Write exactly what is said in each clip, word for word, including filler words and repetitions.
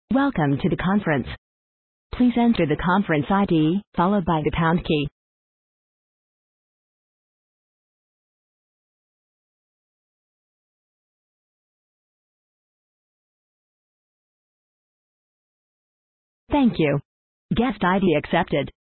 Welcome to the conference. Please enter the conference I D, followed by the pound key. Thank you. Guest I D accepted.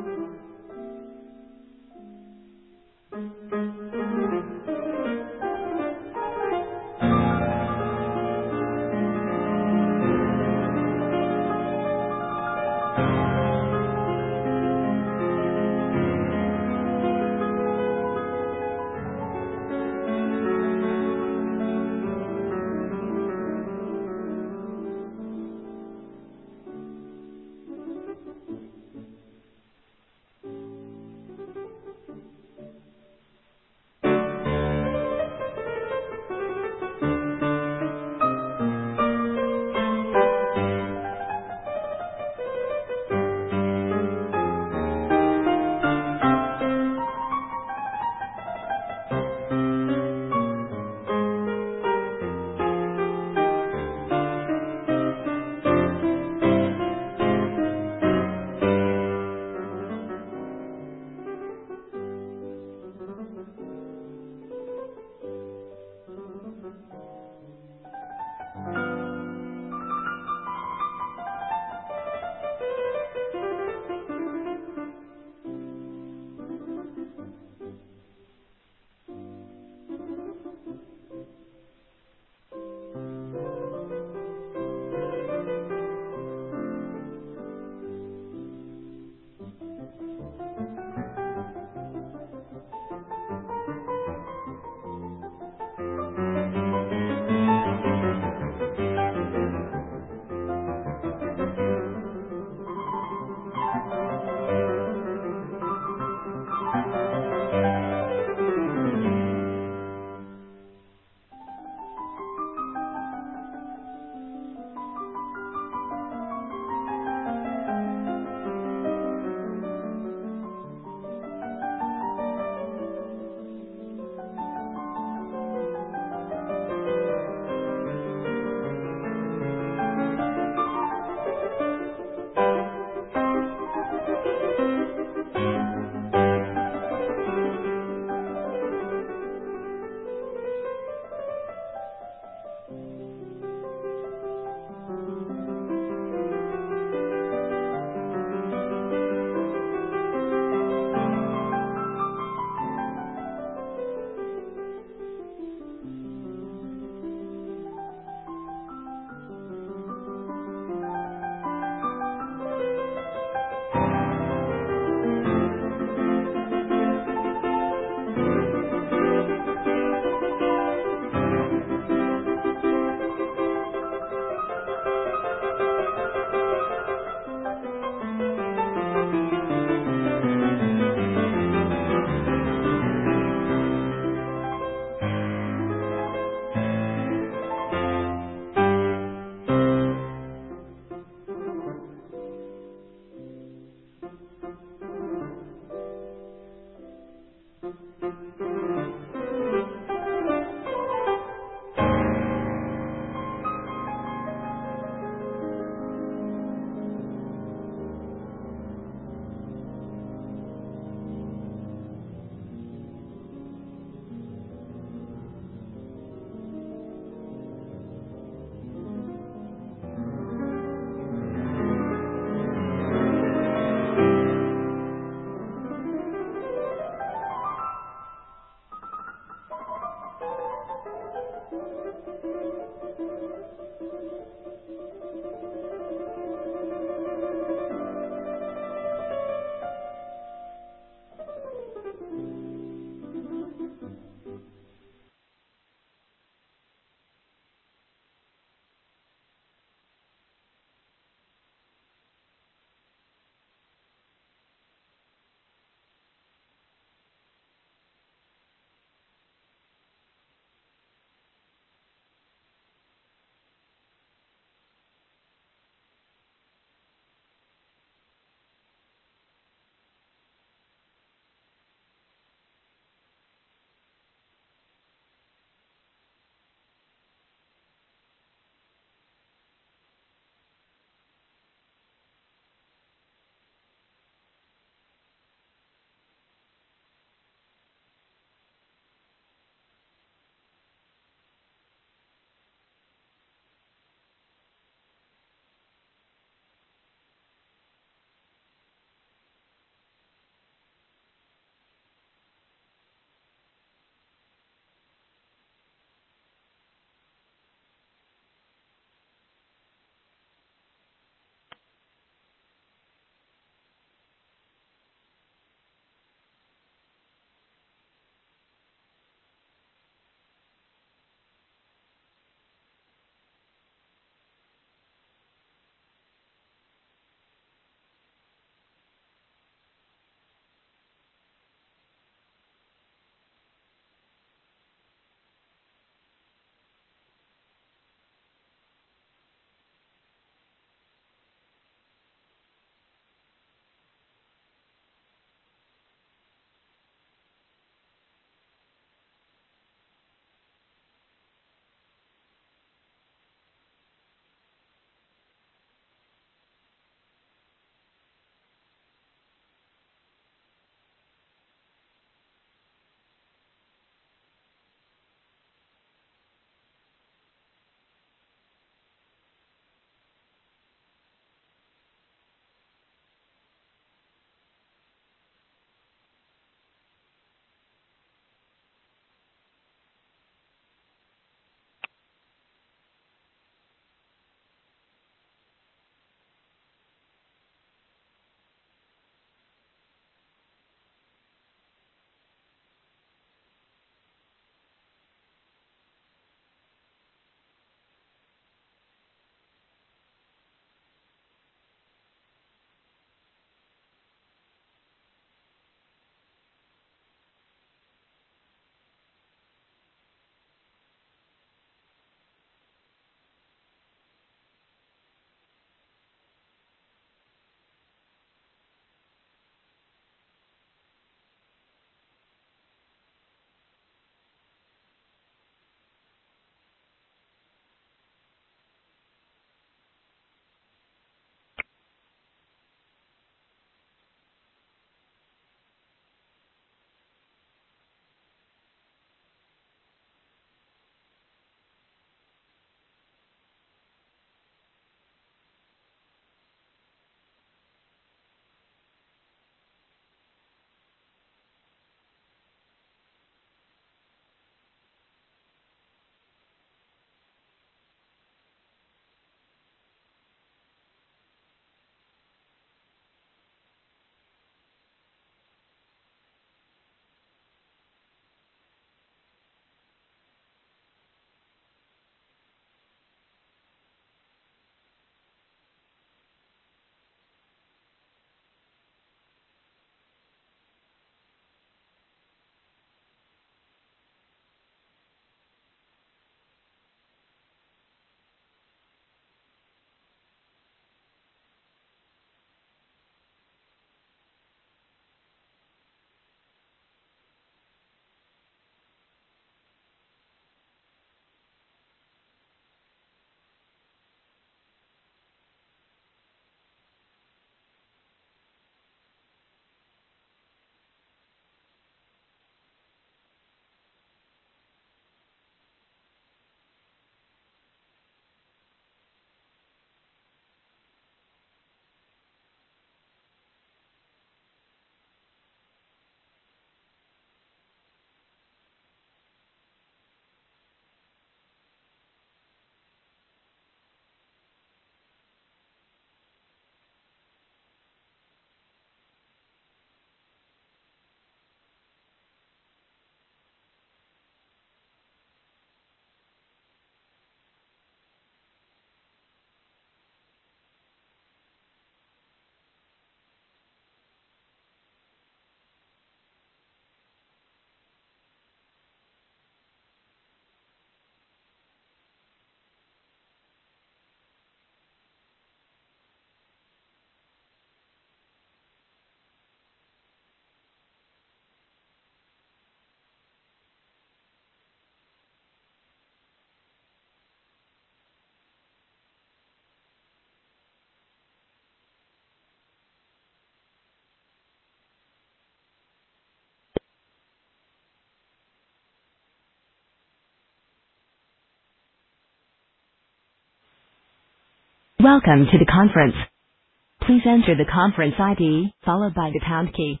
Welcome to the conference. Please enter the conference I D, followed by the pound key.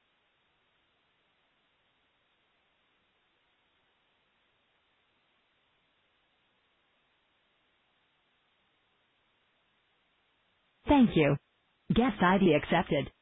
Thank you. Guest I D accepted.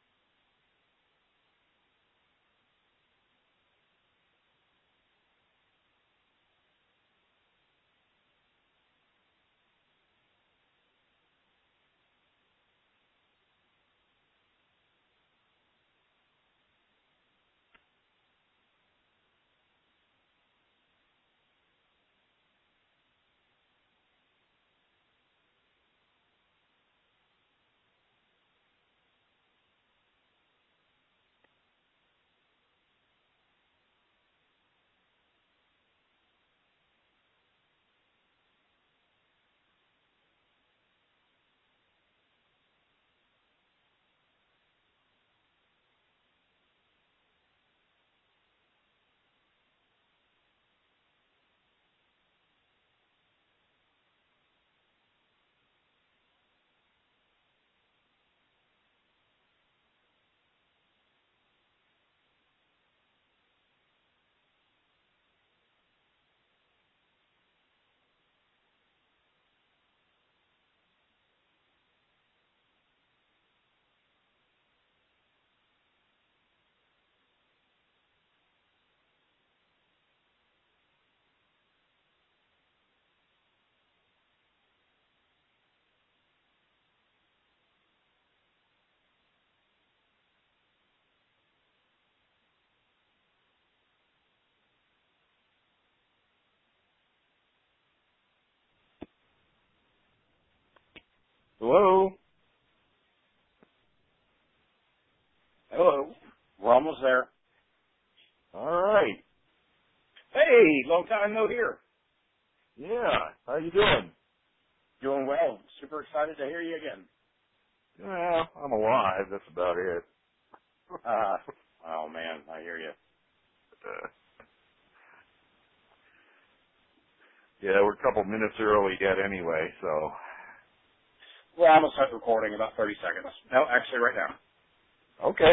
Hello? Hello? We're almost there. All right. Hey, long time no hear. Yeah. How you doing? Doing well. Super excited to hear you again. Well, I'm alive. That's about it. Uh, oh man, I hear you. Uh, yeah, we're a couple minutes early yet anyway, so. Well, I'm going to start recording in about thirty seconds. No, actually right now. Okay.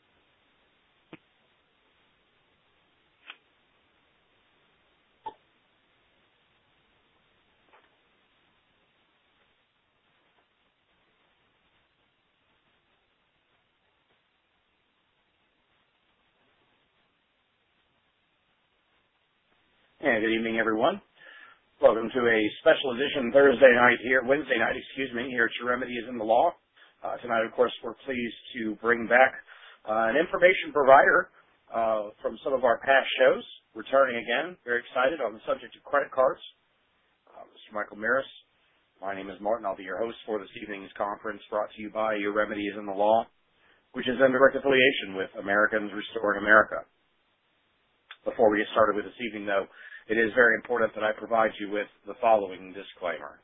And good evening, everyone. Welcome to a special edition Thursday night here, Wednesday night, excuse me, here at Your Remedy is in the Law. Uh, tonight, of course, we're pleased to bring back uh, an information provider uh, from some of our past shows, returning again, very excited on the subject of credit cards, uh, Mister Michael Maris. My name is Martin. I'll be your host for this evening's conference brought to you by Your Remedy is in the Law, which is in direct affiliation with Americans Restoring America. Before we get started with this evening, though, it is very important that I provide you with the following disclaimer.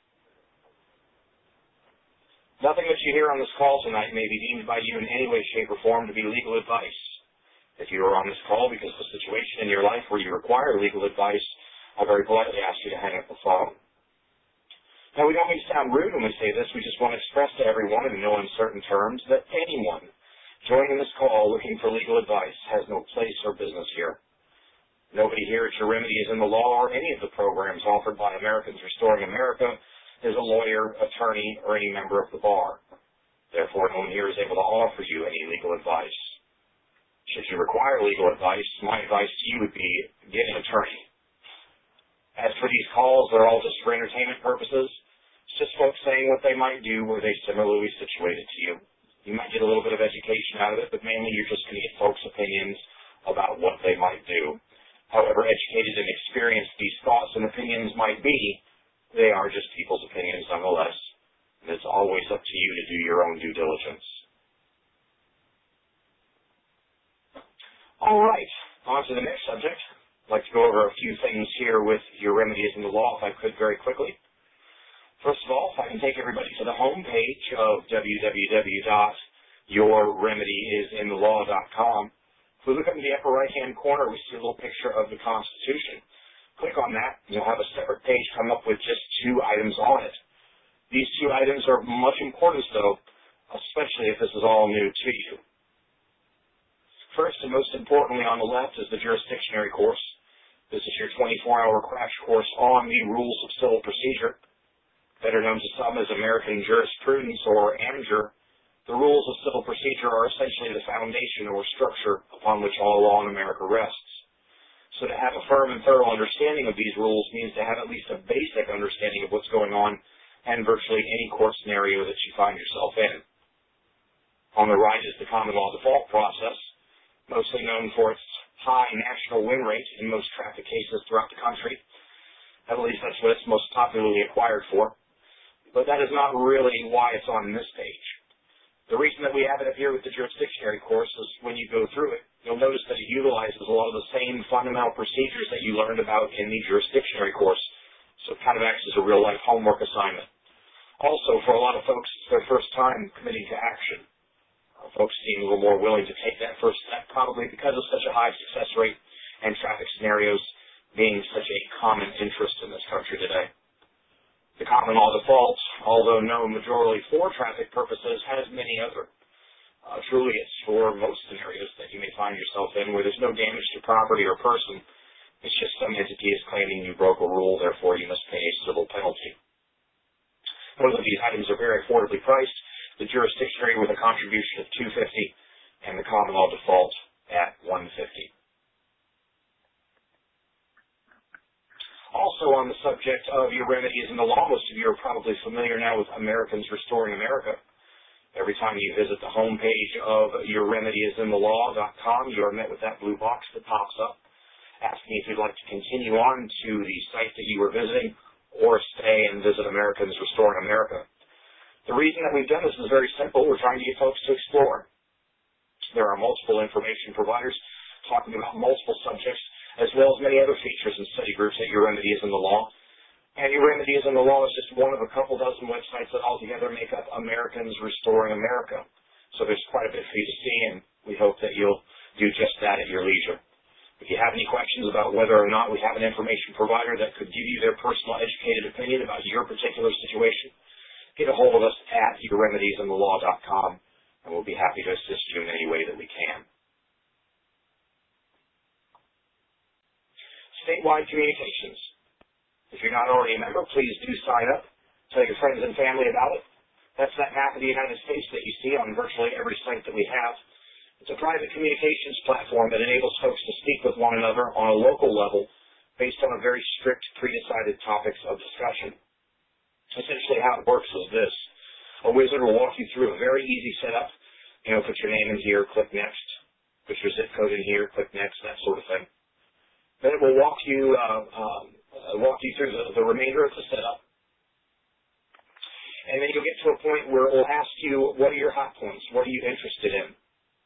Nothing that you hear on this call tonight may be deemed by you in any way, shape, or form to be legal advice. If you are on this call because of a situation in your life where you require legal advice, I very politely ask you to hang up the phone. Now, we don't mean to sound rude when we say this. We just want to express to everyone in no uncertain terms that anyone joining this call looking for legal advice has no place or business here. Nobody here at Your Remedy is in the Law or any of the programs offered by Americans Restoring America is a lawyer, attorney, or any member of the bar. Therefore, no one here is able to offer you any legal advice. Should you require legal advice, my advice to you would be get an attorney. As for these calls, they're all just for entertainment purposes. It's just folks saying what they might do were they similarly situated to you. You might get a little bit of education out of it, but mainly you're just going to get folks' opinions about what they might do. However educated and experienced these thoughts and opinions might be, they are just people's opinions nonetheless. And it's always up to you to do your own due diligence. All right, on to the next subject. I'd like to go over a few things here with Your Remedy is in the Law, if I could, very quickly. First of all, if I can take everybody to the home page of w w w dot your remedy is in the law dot com. If we look up in the upper right-hand corner, we see a little picture of the Constitution. Click on that, and you'll have a separate page come up with just two items on it. These two items are much importance, though, especially if this is all new to you. First and most importantly on the left is the jurisdictionary course. This is your twenty-four hour crash course on the rules of civil procedure, better known to some as American jurisprudence or AMJUR. The rules of civil procedure are essentially the foundation or structure upon which all law in America rests. So to have a firm and thorough understanding of these rules means to have at least a basic understanding of what's going on in virtually any court scenario that you find yourself in. On the right is the common law default process, mostly known for its high national win rate in most traffic cases throughout the country. At least that's what it's most popularly acquired for. But that is not really why it's on this page. The reason that we have it up here with the jurisdictionary course is when you go through it, you'll notice that it utilizes a lot of the same fundamental procedures that you learned about in the jurisdictionary course. So it kind of acts as a real-life homework assignment. Also, for a lot of folks, it's their first time committing to action. Uh, folks seem a little more willing to take that first step, probably because of such a high success rate and traffic scenarios being such a common interest in this country today. The common law default, although known majorly for traffic purposes, has many other. Uh, truly, it's for most scenarios that you may find yourself in where there's no damage to property or person. It's just some entity is claiming you broke a rule, therefore you must pay a civil penalty. Both of these items are very affordably priced, the jurisdictionary with a contribution of two hundred fifty dollars and the common law default at one hundred fifty dollars. Also on the subject of your remedies in the law, most of you are probably familiar now with Americans Restoring America. Every time you visit the homepage of your remedies in the law dot com, you are met with that blue box that pops up, asking if you'd like to continue on to the site that you were visiting or stay and visit Americans Restoring America. The reason that we've done this is very simple. We're trying to get folks to explore. There are multiple information providers talking about multiple subjects, as well as many other features and study groups at Your Remedies in the Law. And Your Remedies in the Law is just one of a couple dozen websites that altogether make up Americans Restoring America. So there's quite a bit for you to see, and we hope that you'll do just that at your leisure. If you have any questions about whether or not we have an information provider that could give you their personal educated opinion about your particular situation, get a hold of us at your remedies in the law dot com, and we'll be happy to assist you in any way that we can. Statewide communications. If you're not already a member, please do sign up. Tell your friends and family about it. That's that map of the United States that you see on virtually every site that we have. It's a private communications platform that enables folks to speak with one another on a local level based on a very strict, pre-decided topics of discussion. Essentially how it works is this. A wizard will walk you through a very easy setup. You know, put your name in here, click next. Put your zip code in here, click next, that sort of thing. Then it will walk you uh, um, uh, walk you through the, the remainder of the setup. And then you'll get to a point where it will ask you, what are your hot points? What are you interested in?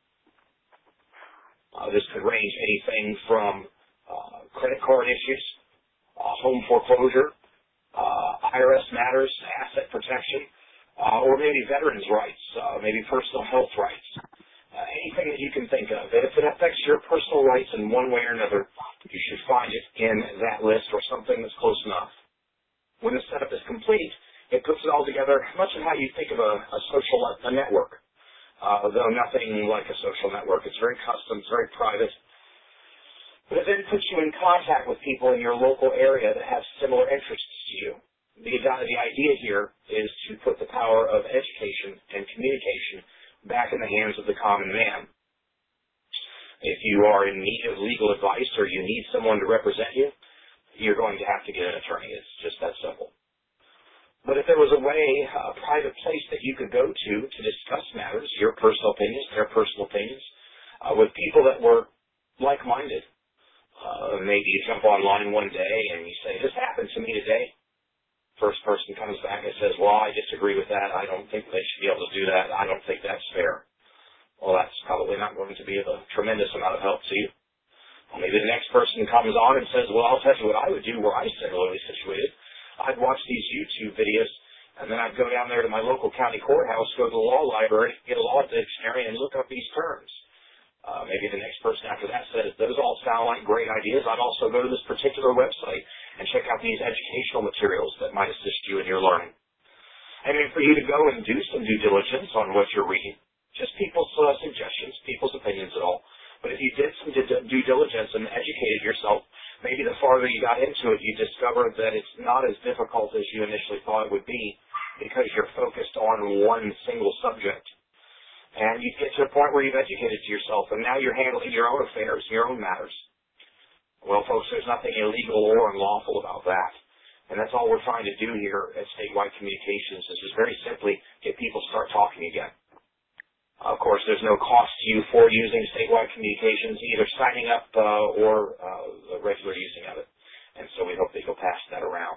Uh, this could range anything from uh, credit card issues, uh, home foreclosure, uh, I R S matters, asset protection, uh, or maybe veterans' rights, uh, maybe personal health rights. Uh, anything that you can think of. If it affects your personal rights in one way or another, you should find it in that list or something that's close enough. When the setup is complete, it puts it all together much of how you think of a, a social a network, uh, though nothing like a social network. It's very custom, it's very private. But it then puts you in contact with people in your local area that have similar interests to you. The, the idea here is to put the power of education and communication back in the hands of the common man. If you are in need of legal advice or you need someone to represent you, you're going to have to get an attorney. It's just that simple. But if there was a way, a private place that you could go to to discuss matters, your personal opinions, their personal opinions, uh, with people that were like-minded, uh, maybe you jump online one day and you say, this happened to me today. First person comes back and says, well, I disagree with that. I don't think they should be able to do that. I don't think that's fair. Well, that's probably not going to be of a tremendous amount of help to you. Well, maybe the next person comes on and says, well, I'll tell you what I would do were I similarly situated. I'd watch these YouTube videos, and then I'd go down there to my local county courthouse, go to the law library, get a law dictionary, and look up these terms. Uh, maybe the next person after that says, those all sound like great ideas. I'd also go to this particular website and check out these educational materials that might assist you in your learning. I mean, for you to go and do some due diligence on what you're reading, just people's uh, suggestions, people's opinions at all. But if you did some due diligence and educated yourself, maybe the farther you got into it, you discovered that it's not as difficult as you initially thought it would be because you're focused on one single subject. And you get to a point where you've educated yourself, and now you're handling your own affairs, your own matters. Well, folks, there's nothing illegal or unlawful about that. And that's all we're trying to do here at Statewide Communications is just very simply get people to start talking again. Of course, there's no cost to you for using Statewide Communications, either signing up uh, or uh, the regular using of it. And so we hope that you'll pass that around.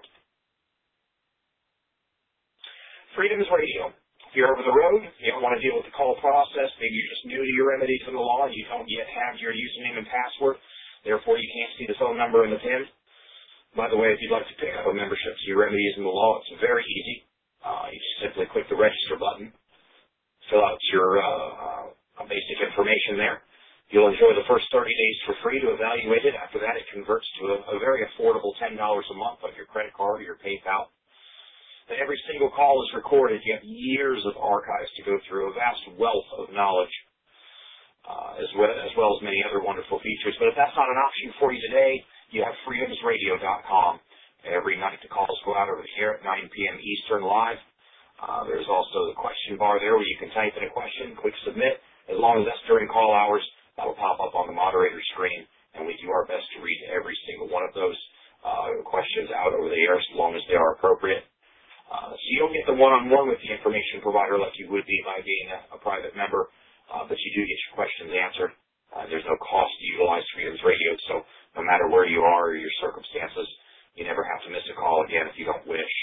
Freedom's Radio. If you're over the road, you don't want to deal with the call process, maybe you're just new to your remedy to the law and you don't yet have your username and password, therefore you can't see the phone number and the PIN. By the way, if you'd like to pick up a membership to your remedies in the law, it's very easy. Uh, you just simply click the register button, fill out your uh, uh, basic information there. You'll enjoy the first thirty days for free to evaluate it. After that, it converts to a, a very affordable ten dollars a month on your credit card or your PayPal. And every single call is recorded. You have years of archives to go through, a vast wealth of knowledge, uh, as, well, as well as many other wonderful features. But if that's not an option for you today, you have freedoms radio dot com. Every night the calls go out over here at nine p.m. Eastern live. Uh, there's also the question bar there where you can type in a question, click submit. As long as that's during call hours, that will pop up on the moderator screen, and we do our best to read every single one of those uh, questions out over the air as long as they are appropriate. Uh, so you don't get the one-on-one with the information provider like you would be by being a, a private member, uh, but you do get your questions answered. Uh, there's no cost to utilize Freedoms Radio, so no matter where you are or your circumstances, you never have to miss a call again if you don't wish.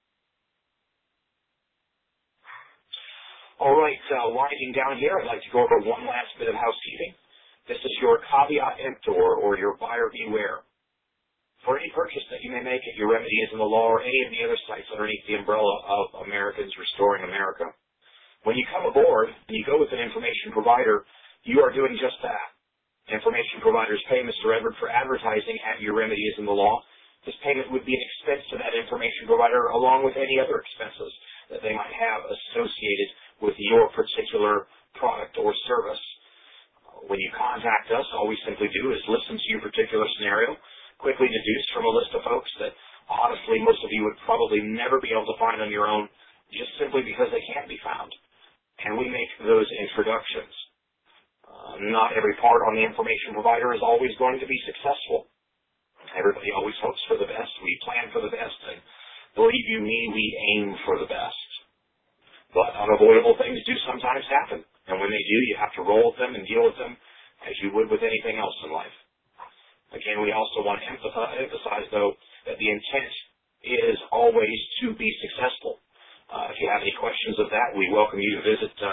All right, uh, winding down here, I'd like to go over one last bit of housekeeping. This is your caveat emptor, or your buyer beware. For any purchase that you may make at your Remedies in the Law or any of the other sites underneath the umbrella of Americans Restoring America, when you come aboard and you go with an information provider, you are doing just that. Information providers pay Mister Edward for advertising at your Remedies in the Law. This payment would be an expense to that information provider along with any other expenses that they might have associated with your particular product or service. When you contact us, all we simply do is listen to your particular scenario, quickly deduce from a list of folks that honestly most of you would probably never be able to find on your own just simply because they can't be found. And we make those introductions. Uh, not every part on the information provider is always going to be successful. Everybody always hopes for the best. We plan for the best. And believe you me, we aim for the best. But unavoidable things do sometimes happen. And when they do, you have to roll with them and deal with them as you would with anything else in life. Again, we also want to emphasize, though, that the intent is always to be successful. Uh, if you have any questions of that, we welcome you to visit uh,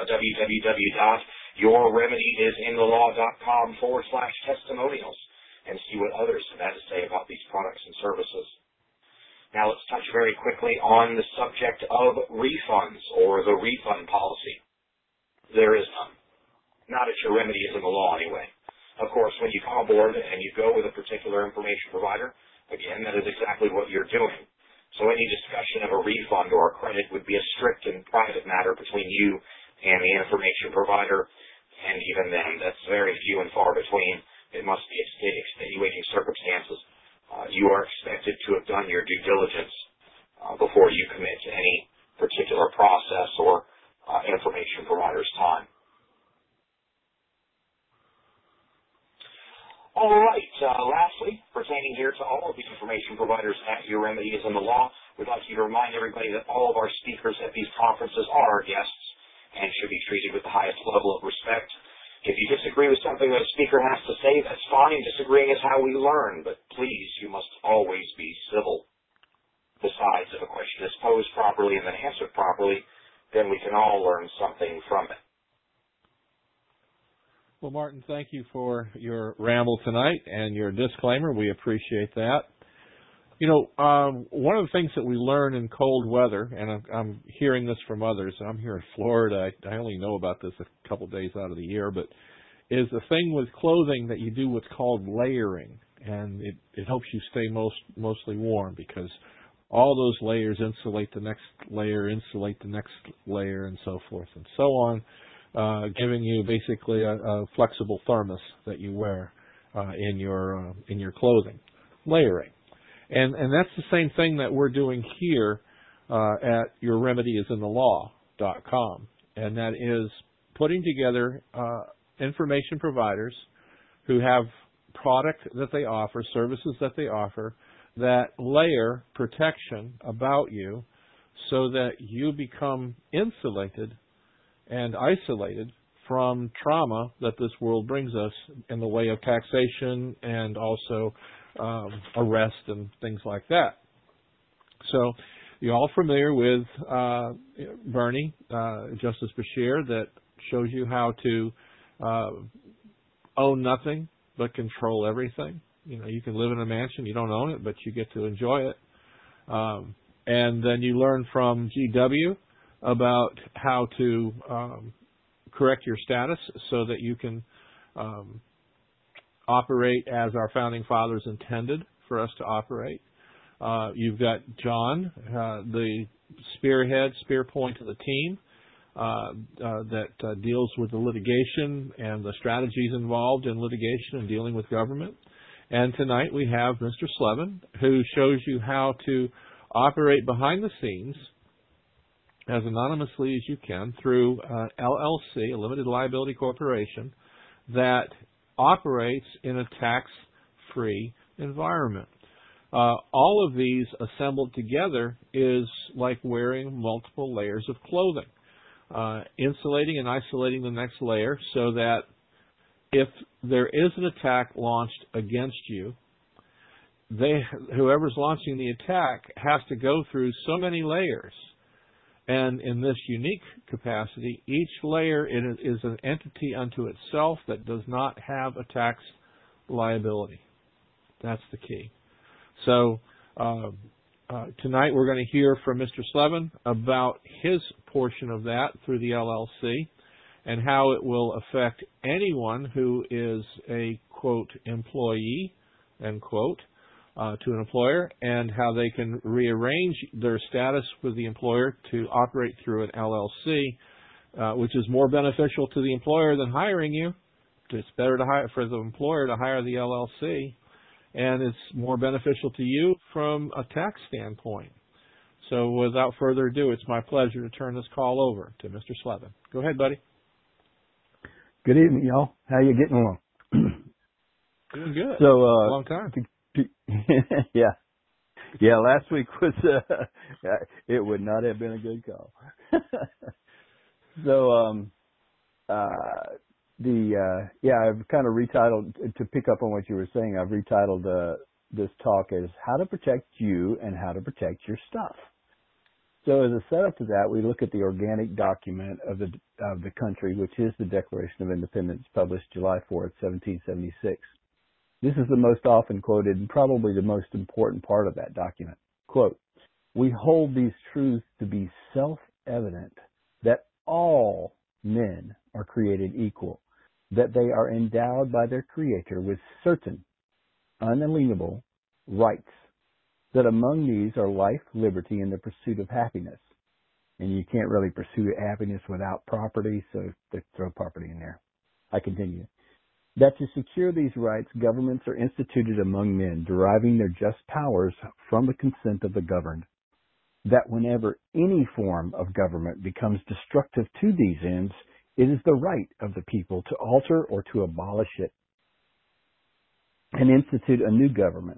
www.yourremedyisinthe law.com forward slash testimonials and see what others have had to say about these products and services. Now let's touch very quickly on the subject of refunds or the refund policy. There is none. Not at your Remedies in the Law anyway. Of course, when you come aboard and you go with a particular information provider, again, that is exactly what you're doing. So any discussion of a refund or a credit would be a strict and private matter between you and the information provider, and even then, that's very few and far between. It must be extenuating circumstances. Uh, you are expected to have done your due diligence uh, before you commit to any particular process or uh, information provider's time. All right, uh, lastly, pertaining here to all of the information providers at your Remedies in the Law, we'd like you to remind everybody that all of our speakers at these conferences are our guests and should be treated with the highest level of respect. If you disagree with something that a speaker has to say, that's fine. Disagreeing is how we learn, but please, you must always be civil. Besides, if a question is posed properly and then answered properly, then we can all learn something from it. Well, Martin, thank you for your ramble tonight and your disclaimer. We appreciate that. You know, um, one of the things that we learn in cold weather, and I'm, I'm hearing this from others, and I'm here in Florida, I, I only know about this a couple days out of the year, but is the thing with clothing that you do what's called layering, and it, it helps you stay most mostly warm because all those layers insulate the next layer, insulate the next layer, and so forth and so on, uh, giving you basically a, a flexible thermos that you wear uh, in your uh, in your clothing. Layering, and and that's the same thing that we're doing here uh, at your remedy is in the law dot com, and that is putting together uh, information providers who have product that they offer, services that they offer, that layer protection about you so that you become insulated and isolated from trauma that this world brings us in the way of taxation and also um, arrest and things like that. So you're all familiar with uh, Bernie, uh, Justice Beshear, that shows you how to uh, own nothing but control everything. You know, you can live in a mansion, you don't own it, but you get to enjoy it. Um, and then you learn from G W about how to um, correct your status so that you can um, operate as our founding fathers intended for us to operate. Uh, you've got John, uh, the spearhead, spear point of the team, uh, uh, that uh, deals with the litigation and the strategies involved in litigation and dealing with government. And tonight we have Mister Slevin, who shows you how to operate behind the scenes as anonymously as you can through uh, L L C, a limited liability corporation, that operates in a tax-free environment. Uh, all of these assembled together is like wearing multiple layers of clothing, uh, insulating and isolating the next layer so that if there is an attack launched against you, they, whoever's launching the attack has to go through so many layers. And in this unique capacity, each layer is an entity unto itself that does not have a tax liability. That's the key. So uh, uh, tonight we're going to hear from Mister Slevin about his portion of that through the L L C and how it will affect anyone who is a, quote, employee, end quote, uh, to an employer, and how they can rearrange their status with the employer to operate through an L L C, uh, which is more beneficial to the employer than hiring you. It's better to hire, for the employer to hire the L L C, and it's more beneficial to you from a tax standpoint. So without further ado, it's my pleasure to turn this call over to Mister Slevin. Go ahead, buddy. Good evening, y'all. How you getting along? Doing good. So, uh, long time. yeah, yeah. Last week was uh, it would not have been a good call. so, um, uh, the uh, yeah, I've kind of retitled to pick up on what you were saying. I've retitled uh, this talk as "How to Protect You and How to Protect Your Stuff." So as a setup to that, we look at the organic document of the of the country, which is the Declaration of Independence, published July fourth, seventeen seventy-six. This is the most often quoted and probably the most important part of that document. Quote, "We hold these truths to be self-evident that all men are created equal, that they are endowed by their Creator with certain unalienable rights, that among these are life, liberty, and the pursuit of happiness." And you can't really pursue happiness without property, so they throw property in there. I continue. "That to secure these rights, governments are instituted among men, deriving their just powers from the consent of the governed. That whenever any form of government becomes destructive to these ends, it is the right of the people to alter or to abolish it and institute a new government,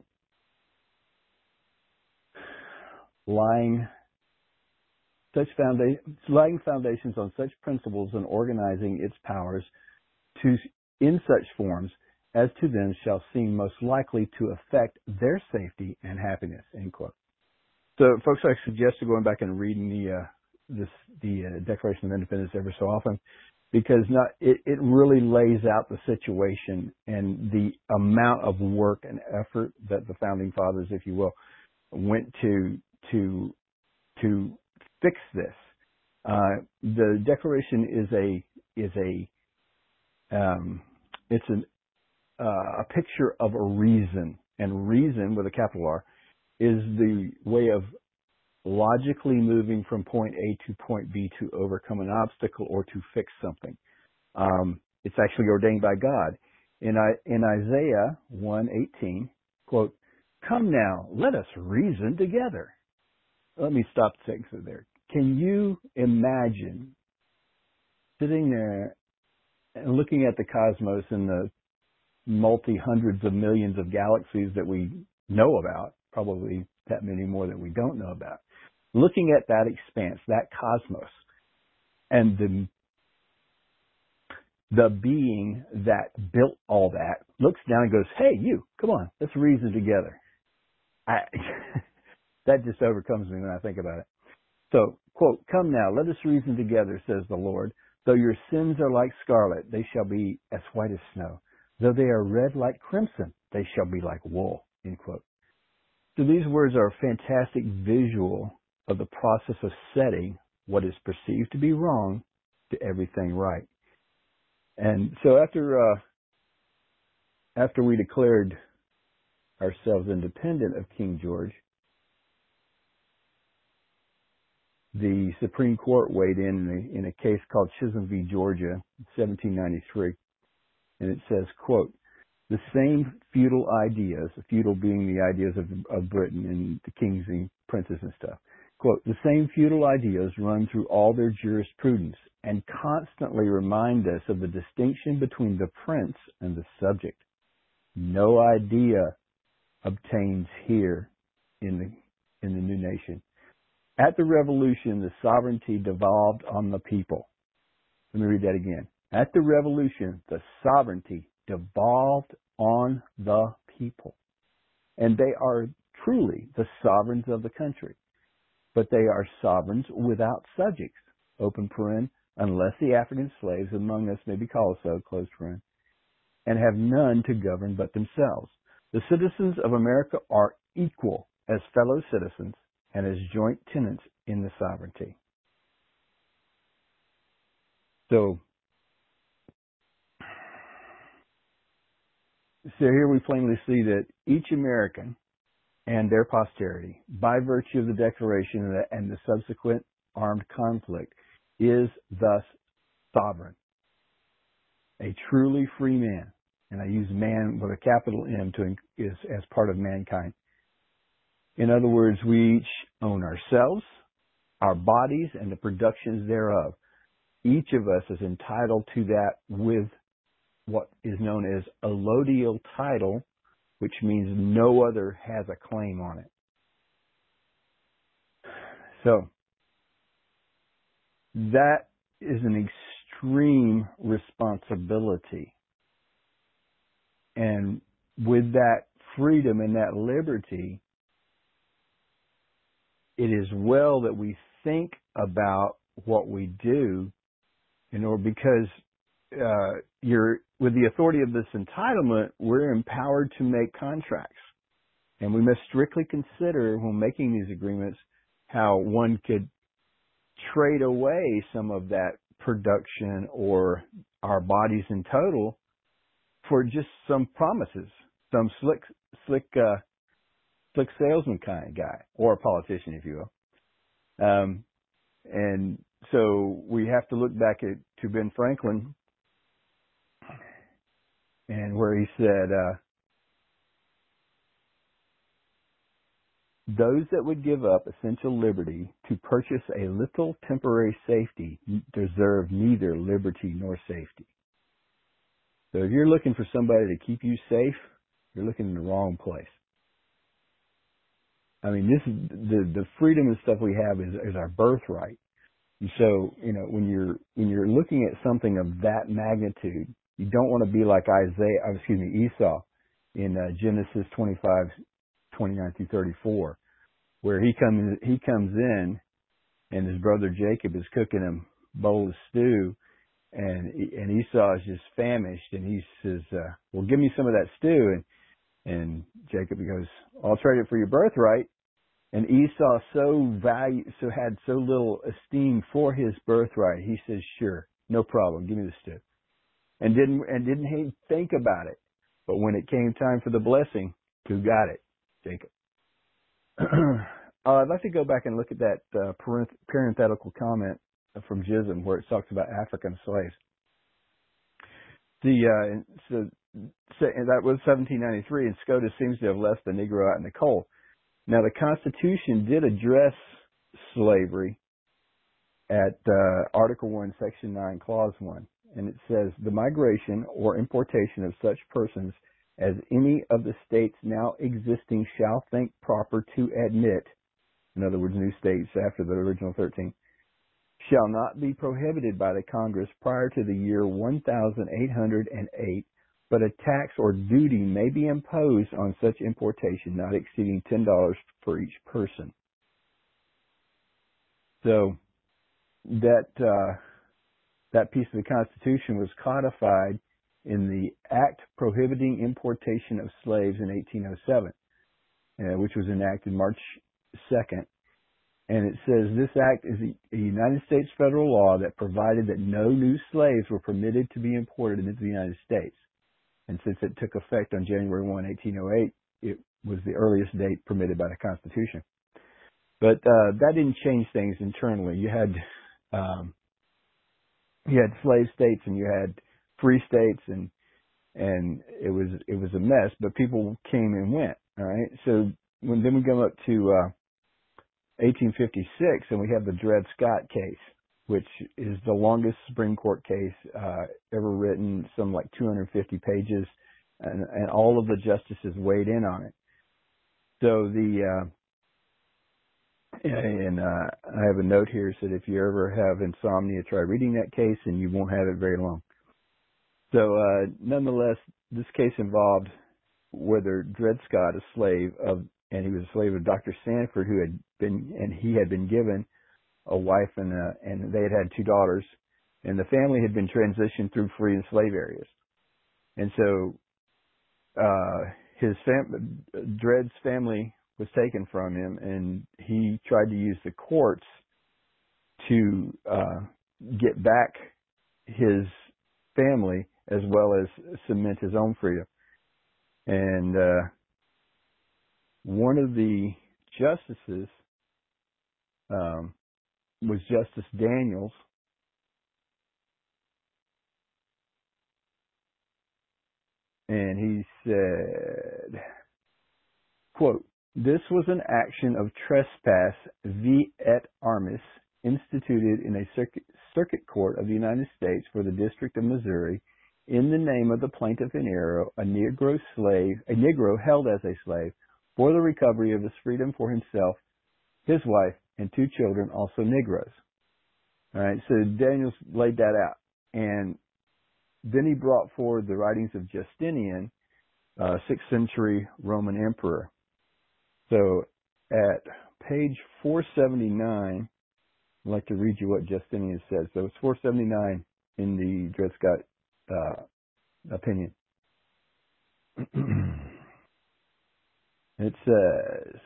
lying such founda- laying foundations on such principles and organizing its powers to in such forms as to them shall seem most likely to affect their safety and happiness." End quote. So, folks, I suggest going back and reading the uh, this the uh, Declaration of Independence every so often, because not it, it really lays out the situation and the amount of work and effort that the founding fathers, if you will, went to to to fix this. Uh, the Declaration is a is a um, it's an uh, a picture of a reason, and reason with a capital R is the way of logically moving from point A to point B to overcome an obstacle or to fix something. Um, it's actually ordained by God. In, I, in Isaiah one eighteen, quote, "Come now, let us reason together." Let me stop the sentence there. Can you imagine sitting there and looking at the cosmos and the multi-hundreds of millions of galaxies that we know about, probably that many more that we don't know about, looking at that expanse, that cosmos, and the the being that built all that looks down and goes, "Hey, you, come on, let's reason together." I, that just overcomes me when I think about it. So, quote, "Come now, let us reason together, says the Lord. Though your sins are like scarlet, they shall be as white as snow. Though they are red like crimson, they shall be like wool," end quote. So these words are a fantastic visual of the process of setting what is perceived to be wrong to everything right. And so after uh, after we declared ourselves independent of King George, the Supreme Court weighed in in a, in a case called Chisholm v. Georgia, seventeen ninety-three, and it says, quote, "The same feudal ideas," feudal being the ideas of, of Britain and the kings and princes and stuff, quote, "the same feudal ideas run through all their jurisprudence and constantly remind us of the distinction between the prince and the subject. No idea obtains here in the in the new nation. At the revolution, the sovereignty devolved on the people." Let me read that again. At the revolution, the sovereignty devolved on the people. And they are truly the sovereigns of the country. But they are sovereigns without subjects, open paren, unless the African slaves among us may be called so, close paren, and have none to govern but themselves. The citizens of America are equal as fellow citizens and as joint tenants in the sovereignty. So, so here we plainly see that each American and their posterity, by virtue of the Declaration and the, and the subsequent armed conflict, is thus sovereign, a truly free man. And I use man with a capital M to is as part of mankind. In other words, we each own ourselves, our bodies, and the productions thereof. Each of us is entitled to that with what is known as allodial title, which means no other has a claim on it. So, that is an extreme responsibility. And with that freedom and that liberty, it is well that we think about what we do, in order, because uh, you're with the authority of this entitlement, we're empowered to make contracts, and we must strictly consider when making these agreements how one could trade away some of that production or our bodies in total for just some promises, some slick, slick, uh, slick salesman kind of guy, or a politician, if you will. Um, and so we have to look back at to Ben Franklin, and where he said, uh, "Those that would give up essential liberty to purchase a little temporary safety deserve neither liberty nor safety." So if you're looking for somebody to keep you safe, you're looking in the wrong place. I mean, this is the the freedom and stuff we have is, is our birthright. And so, you know, when you're when you're looking at something of that magnitude, you don't want to be like Isaiah, excuse me, Esau in uh, Genesis twenty-five, twenty-nine through thirty-four, where he comes he comes in and his brother Jacob is cooking him a bowl of stew, and and Esau is just famished, and he says, uh, "Well, give me some of that stew." And and Jacob goes, "I'll trade it for your birthright." And Esau so value, so had so little esteem for his birthright, he says, "Sure, no problem, give me the stew," and didn't and didn't he think about it. But when it came time for the blessing, who got it? Jacob. uh, I'd like to go back and look at that uh, parenth- parenthetical comment from Jism where it talks about African slaves. The uh, so, so and that was seventeen ninety-three, and SCOTUS seems to have left the Negro out in the cold. Now, the Constitution did address slavery at uh, Article one, Section nine, Clause one, and it says, the migration or importation of such persons as any of the states now existing shall think proper to admit, in other words, new states after the original thirteen, shall not be prohibited by the Congress prior to the year one thousand eight hundred eight, but a tax or duty may be imposed on such importation not exceeding ten dollars for each person. So that uh, that piece of the Constitution was codified in the Act Prohibiting Importation of Slaves in eighteen oh seven, uh, which was enacted March second. And it says this act is a United States federal law that provided that no new slaves were permitted to be imported into the United States. And since it took effect on January first, eighteen oh eight, it was the earliest date permitted by the Constitution. But uh, that didn't change things internally. You had um, you had slave states and you had free states, and and it was it was a mess. But people came and went. All right. So when then we go up to uh, eighteen fifty-six, and we have the Dred Scott case, which is the longest Supreme Court case uh, ever written, some like two hundred fifty pages, and, and all of the justices weighed in on it. So the, uh, and uh, I have a note here that said if you ever have insomnia, try reading that case and you won't have it very long. So uh, nonetheless, this case involved whether Dred Scott, a slave of, and he was a slave of Doctor Sanford, who had been, and he had been given a wife and a, and they had had two daughters, and the family had been transitioned through free and slave areas. And so, uh, his fam- Dred's family was taken from him, and he tried to use the courts to, uh, get back his family as well as cement his own freedom. And, uh, one of the justices, um, was Justice Daniels, and he said, quote, this was an action of trespass vi et armis instituted in a circuit, circuit court of the United States for the District of Missouri in the name of the plaintiff in error, a Negro slave, a Negro held as a slave for the recovery of his freedom for himself, his wife, and two children, also Negroes. All right, so Daniels laid that out. And then he brought forward the writings of Justinian, uh, sixth century Roman emperor. So at page four seventy-nine, I'd like to read you what Justinian says. So it's four seventy-nine in the Dred Scott uh, opinion. It says,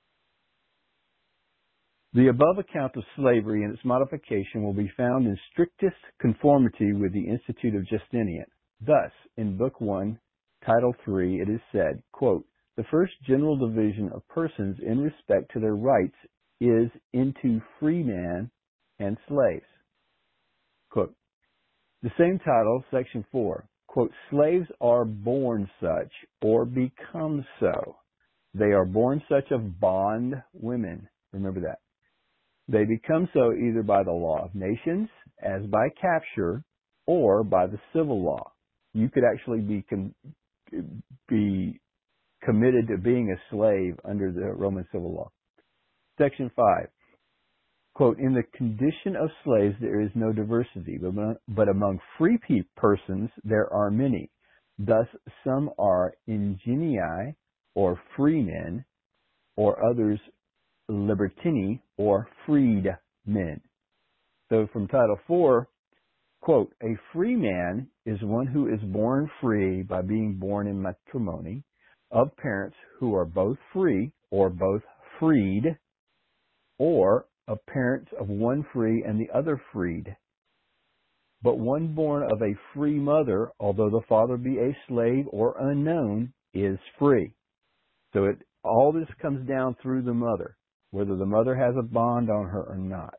the above account of slavery and its modification will be found in strictest conformity with the Institute of Justinian. Thus, in Book one, Title three, it is said, quote, the first general division of persons in respect to their rights is into freeman and slaves. Quote, the same title, Section four, quote, slaves are born such or become so. They are born such of bond women. Remember that. They become so either by the law of nations, as by capture, or by the civil law. You could actually be com- be committed to being a slave under the Roman civil law. Section five, quote, in the condition of slaves there is no diversity, but among, but among free pe- persons there are many. Thus some are ingenii, or freemen, or others libertini, or freed men. So from Title four, quote, a free man is one who is born free by being born in matrimony of parents who are both free or both freed, or of parents of one free and the other freed. But one born of a free mother, although the father be a slave or unknown, is free. So it all this comes down through the mother, whether the mother has a bond on her or not.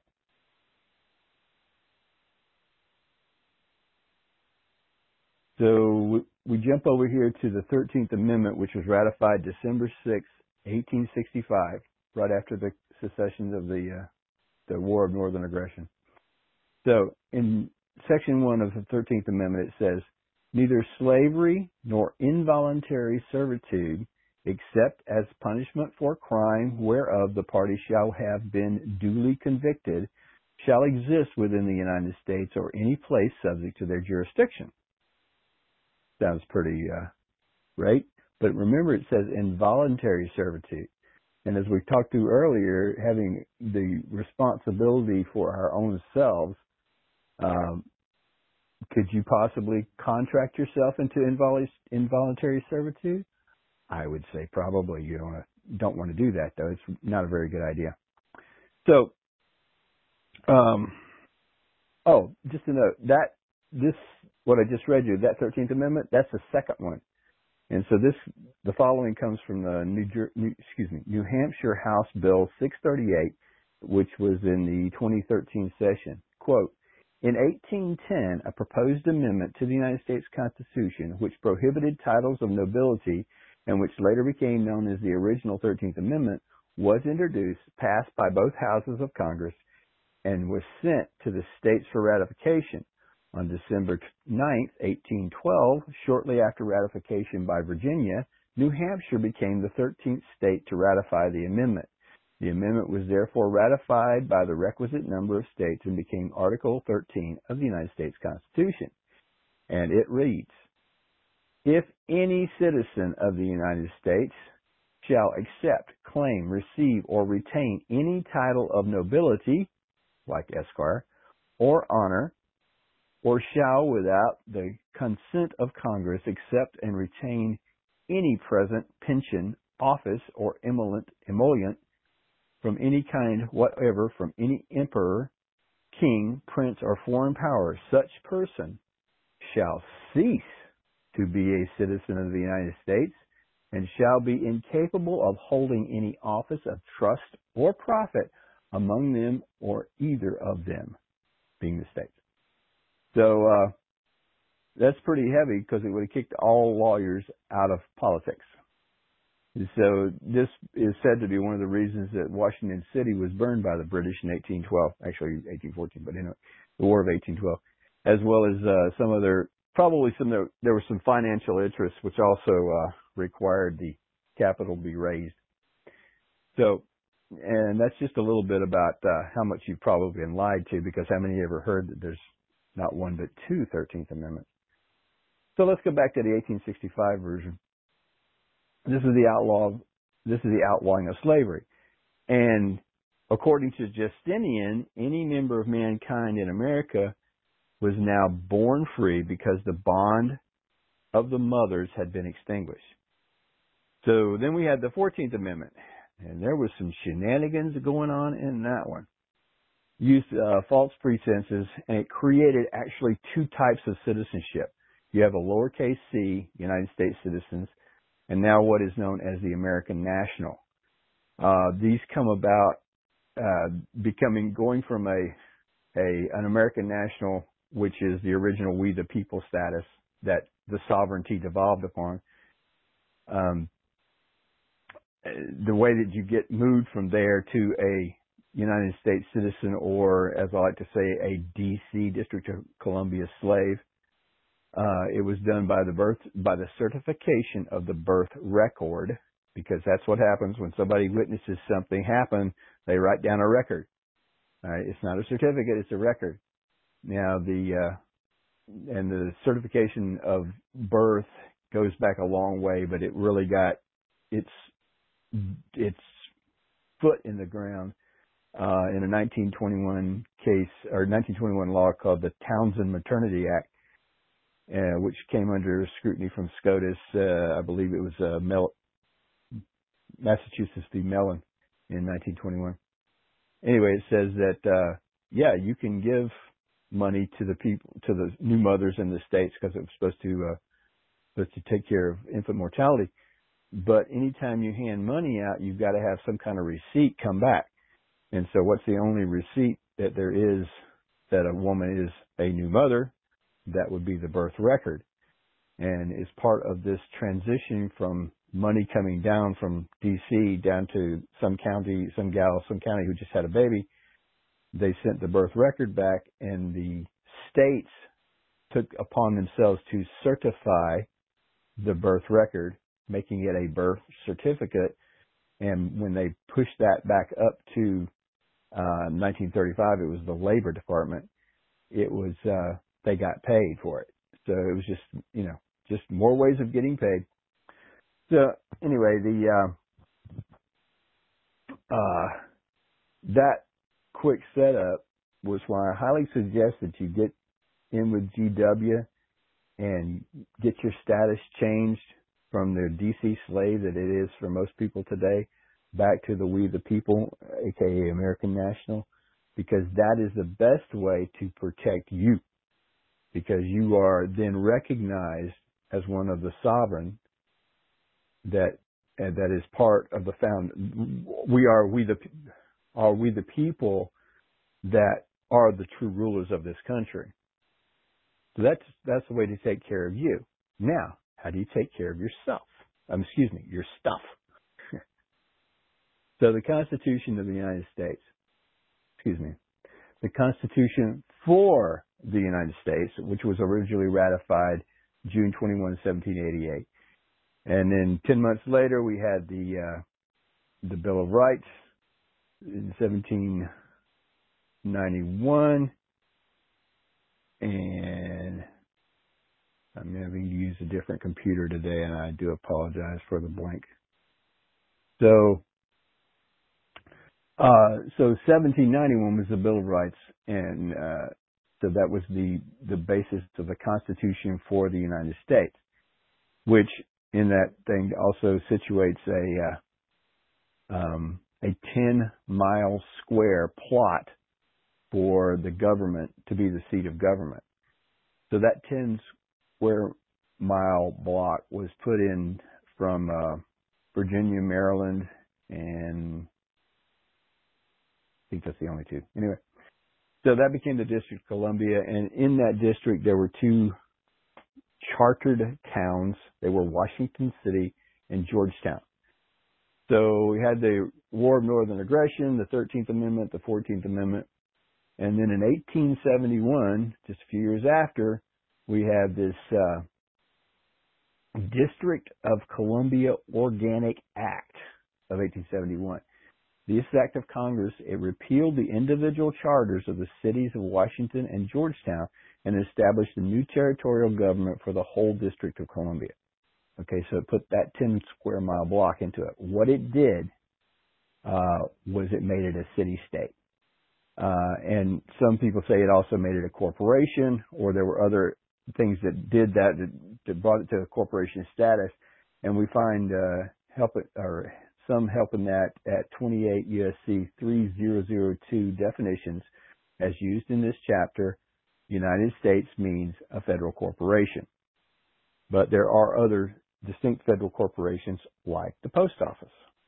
So we jump over here to the thirteenth Amendment, which was ratified December sixth, eighteen sixty-five, right after the secession of the uh, the War of Northern Aggression. So in Section one of the thirteenth Amendment, it says, neither slavery nor involuntary servitude, except as punishment for crime whereof the party shall have been duly convicted, shall exist within the United States or any place subject to their jurisdiction. Sounds pretty uh, right, but remember it says involuntary servitude. And as we talked to earlier, having the responsibility for our own selves, um, could you possibly contract yourself into invol- involuntary servitude? I would say probably you don't, don't want to do that, though. It's not a very good idea. So, um, oh, just to note, that this, what I just read you, that thirteenth Amendment, that's the second one. And so this, the following comes from the New, New, excuse me, New Hampshire House Bill six thirty-eight, which was in the twenty thirteen session. Quote, in eighteen ten, a proposed amendment to the United States Constitution, which prohibited titles of nobility and which later became known as the original thirteenth Amendment, was introduced, passed by both houses of Congress, and was sent to the states for ratification. On December ninth, eighteen twelve, shortly after ratification by Virginia, New Hampshire became the thirteenth state to ratify the amendment. The amendment was therefore ratified by the requisite number of states and became Article thirteen of the United States Constitution. And it reads, if any citizen of the United States shall accept, claim, receive, or retain any title of nobility, like esquire, or honor, or shall, without the consent of Congress, accept and retain any present, pension, office, or emolument, emollient from any kind whatever from any emperor, king, prince, or foreign power, such person shall cease to be a citizen of the United States and shall be incapable of holding any office of trust or profit among them or either of them, being the states. So uh, that's pretty heavy because it would have kicked all lawyers out of politics. So this is said to be one of the reasons that Washington City was burned by the British in eighteen twelve, actually eighteen fourteen, but anyway, the War of eighteen twelve, as well as uh, some other, probably some, there, there were some financial interests which also uh, required the capital be raised. So, and that's just a little bit about uh, how much you've probably been lied to, because how many ever heard that there's not one but two thirteenth Amendments? So let's go back to the eighteen sixty-five version. This is the outlaw. This is the outlawing of slavery, and according to Justinian, any member of mankind in America was now born free because the bond of the mothers had been extinguished. So then we had the fourteenth Amendment, and there was some shenanigans going on in that one. Used uh, false pretenses, and it created actually two types of citizenship. You have a lowercase c, United States citizens, and now what is known as the American national. Uh, these come about uh, becoming, going from a, a an American national, which is the original we the people status that the sovereignty devolved upon. Um, the way that you get moved from there to a United States citizen, or as I like to say, a D C, District of Columbia slave. Uh, it was done by the birth, by the certification of the birth record, because that's what happens when somebody witnesses something happen. They write down a record. All right, it's not a certificate; it's a record. Now the uh, and the certification of birth goes back a long way, but it really got its its foot in the ground uh, in a nineteen twenty-one case, or nineteen twenty-one law called the Townsend Maternity Act, uh, which came under scrutiny from SCOTUS. Uh, I believe it was uh, Mel- Massachusetts v. Mellon in nineteen twenty-one. Anyway, it says that uh, yeah, you can give money to the people, to the new mothers in the states, because it was supposed to uh, supposed to take care of infant mortality. but anytime you hand money out, you've got to have some kind of receipt come back. And so what's the only receipt that there is that a woman is a new mother? That would be the birth record. And as part of this transition from money coming down from D C down to some county, some gal, some county who just had a baby, they sent the birth record back, and the states took upon themselves to certify the birth record, making it a birth certificate. And when they pushed that back up to uh, nineteen thirty-five, it was the Labor Department. It was, uh, they got paid for it. So it was just, you know, just more ways of getting paid. So anyway, the, uh, uh, that quick setup was why I highly suggest that you get in with G W and get your status changed from the D C slave that it is for most people today back to the we the people, aka American National, because that is the best way to protect you, because you are then recognized as one of the sovereign that and that is part of the found. We are we the are we the people that are the true rulers of this country. So that's that's the way to take care of you. Now, how do you take care of yourself? Um, excuse me, your stuff. So the Constitution of the United States, excuse me, the Constitution for the United States, which was originally ratified June twenty-first, seventeen eighty-eight. And then ten months later, we had the uh, the Bill of Rights in seventeen ninety-one. And I'm having to use a different computer today, and I do apologize for the blank. So, uh, so seventeen ninety-one was the Bill of Rights, and uh, so that was the the basis of the Constitution for the United States, which in that thing also situates a uh, um, a ten mile square plot for the government to be the seat of government. So that ten square mile block was put in from uh, Virginia, Maryland, and I think that's the only two. Anyway, so that became the District of Columbia, and in that district there were two chartered towns. They were Washington City and Georgetown. So we had the War of Northern Aggression, the thirteenth Amendment, the fourteenth Amendment. And then in eighteen seventy-one, just a few years after, we have this uh, District of Columbia Organic Act of eighteen seventy-one. This act of Congress, it repealed the individual charters of the cities of Washington and Georgetown and established a new territorial government for the whole District of Columbia. Okay, so it put that ten square mile block into it. What it did uh, was it made it a city-state. Uh, and some people say it also made it a corporation, or there were other things that did that, that, that brought it to a corporation status. And we find uh, help it, or some help in that at twenty-eight U S C three thousand two definitions, as used in this chapter. United States means a federal corporation, but there are other distinct federal corporations like the post office.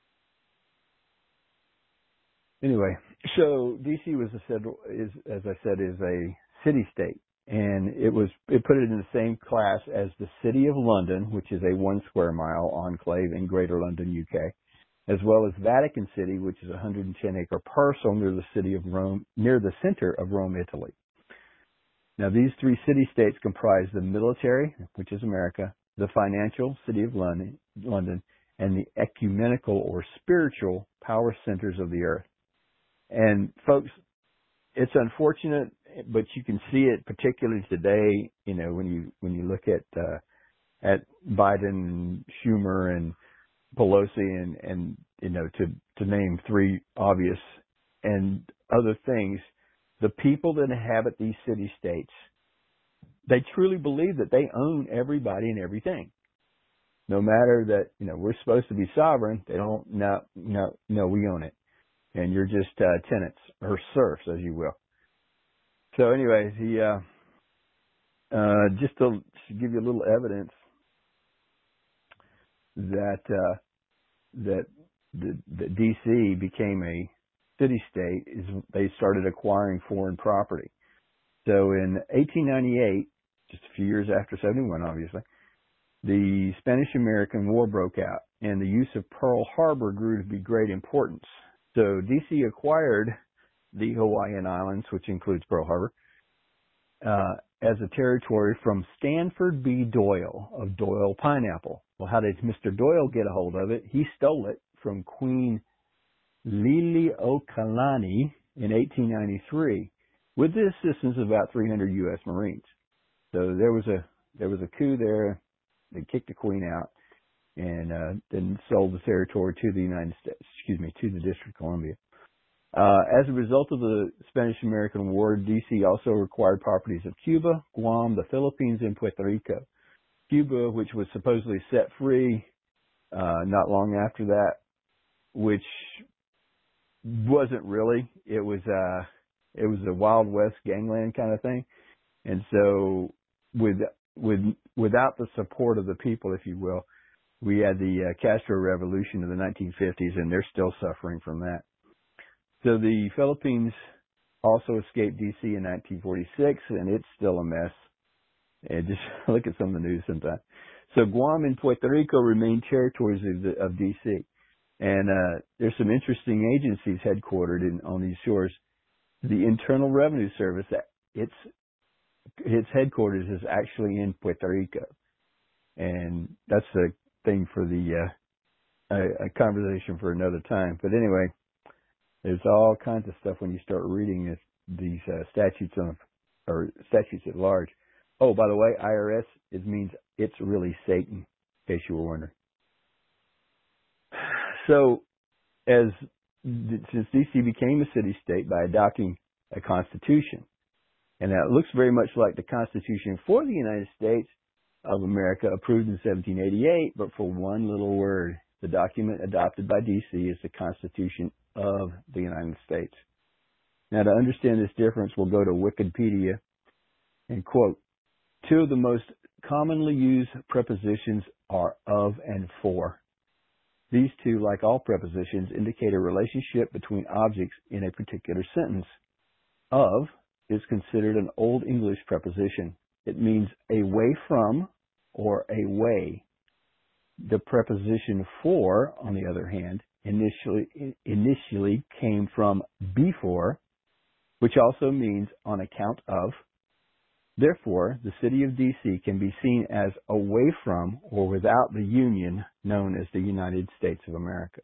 Anyway, so D C was a federal, is, as I said, is a city-state, and it was it put it in the same class as the City of London, which is a one square mile enclave in Greater London, U K, as well as Vatican City, which is a one hundred ten acre parcel near the city of Rome, near the center of Rome, Italy. Now, these three city-states comprise the military, which is America, the financial, City of London, London, and the ecumenical or spiritual power centers of the earth. And folks, it's unfortunate, but you can see it particularly today. You know, when you when you look at uh, at Biden and Schumer and Pelosi and and you know to to name three obvious and other things, the people that inhabit these city states, they truly believe that they own everybody and everything. No matter that, you know, we're supposed to be sovereign, they don't. No, no, no, we own it. And you're just uh, tenants or serfs, as you will. So anyways, he, uh, uh, just to give you a little evidence, that uh, that the, the D C became a city-state is they started acquiring foreign property. So in eighteen ninety-eight, just a few years after seventy-one, obviously, the Spanish-American War broke out, and the use of Pearl Harbor grew to be great importance. So D C acquired the Hawaiian Islands, which includes Pearl Harbor, uh, as a territory from Stanford B. Doyle of Doyle Pineapple. Well, how did Mister Doyle get a hold of it? He stole it from Queen Liliuokalani in eighteen ninety-three with the assistance of about three hundred U S Marines. So there was a there was a coup there. They kicked the Queen out and uh, then sold the territory to the United States, excuse me, to the District of Columbia. Uh, as a result of the Spanish-American War, D C also acquired properties of Cuba, Guam, the Philippines, and Puerto Rico. Cuba, which was supposedly set free uh, not long after that, which wasn't really. It was uh, it was a Wild West gangland kind of thing, and so with with without the support of the people, if you will, we had the uh, Castro Revolution of the nineteen fifties, and they're still suffering from that. So the Philippines also escaped D C in nineteen forty-six, and it's still a mess. And just look at some of the news sometimes. So Guam and Puerto Rico remain territories of, the, of D C. And uh, there's some interesting agencies headquartered in, on these shores. The Internal Revenue Service, its its headquarters is actually in Puerto Rico, and that's a thing for the uh, a, a conversation for another time. But anyway, there's all kinds of stuff when you start reading this, these uh, statutes on or statutes at large. Oh, by the way, I R S it means it's really Satan, in case you were wondering. So, as since D C became a city-state by adopting a constitution, and that looks very much like the Constitution for the United States of America, approved in seventeen eighty-eight, but for one little word, the document adopted by D C is the Constitution of the United States. Now, to understand this difference, we'll go to Wikipedia and quote, two of the most commonly used prepositions are of and for. These two, like all prepositions, indicate a relationship between objects in a particular sentence. Of is considered an Old English preposition. It means away from or away. The preposition for, on the other hand, initially initially came from before, which also means on account of. Therefore, the city of D C can be seen as away from or without the Union known as the United States of America.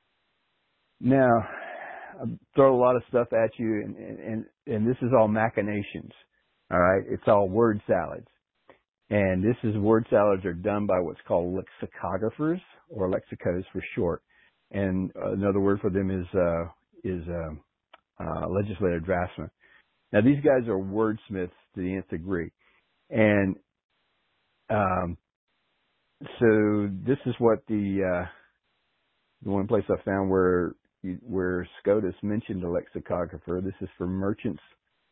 Now, I'll throw a lot of stuff at you, and, and, and this is all machinations, all right? It's all word salads. And this is word salads are done by what's called lexicographers, or lexicos for short. And another word for them is uh, is uh, uh, legislative draftsmen. Now, these guys are wordsmiths to the nth degree. And um, so this is what the uh, the one place I found where where SCOTUS mentioned a lexicographer. This is for Merchants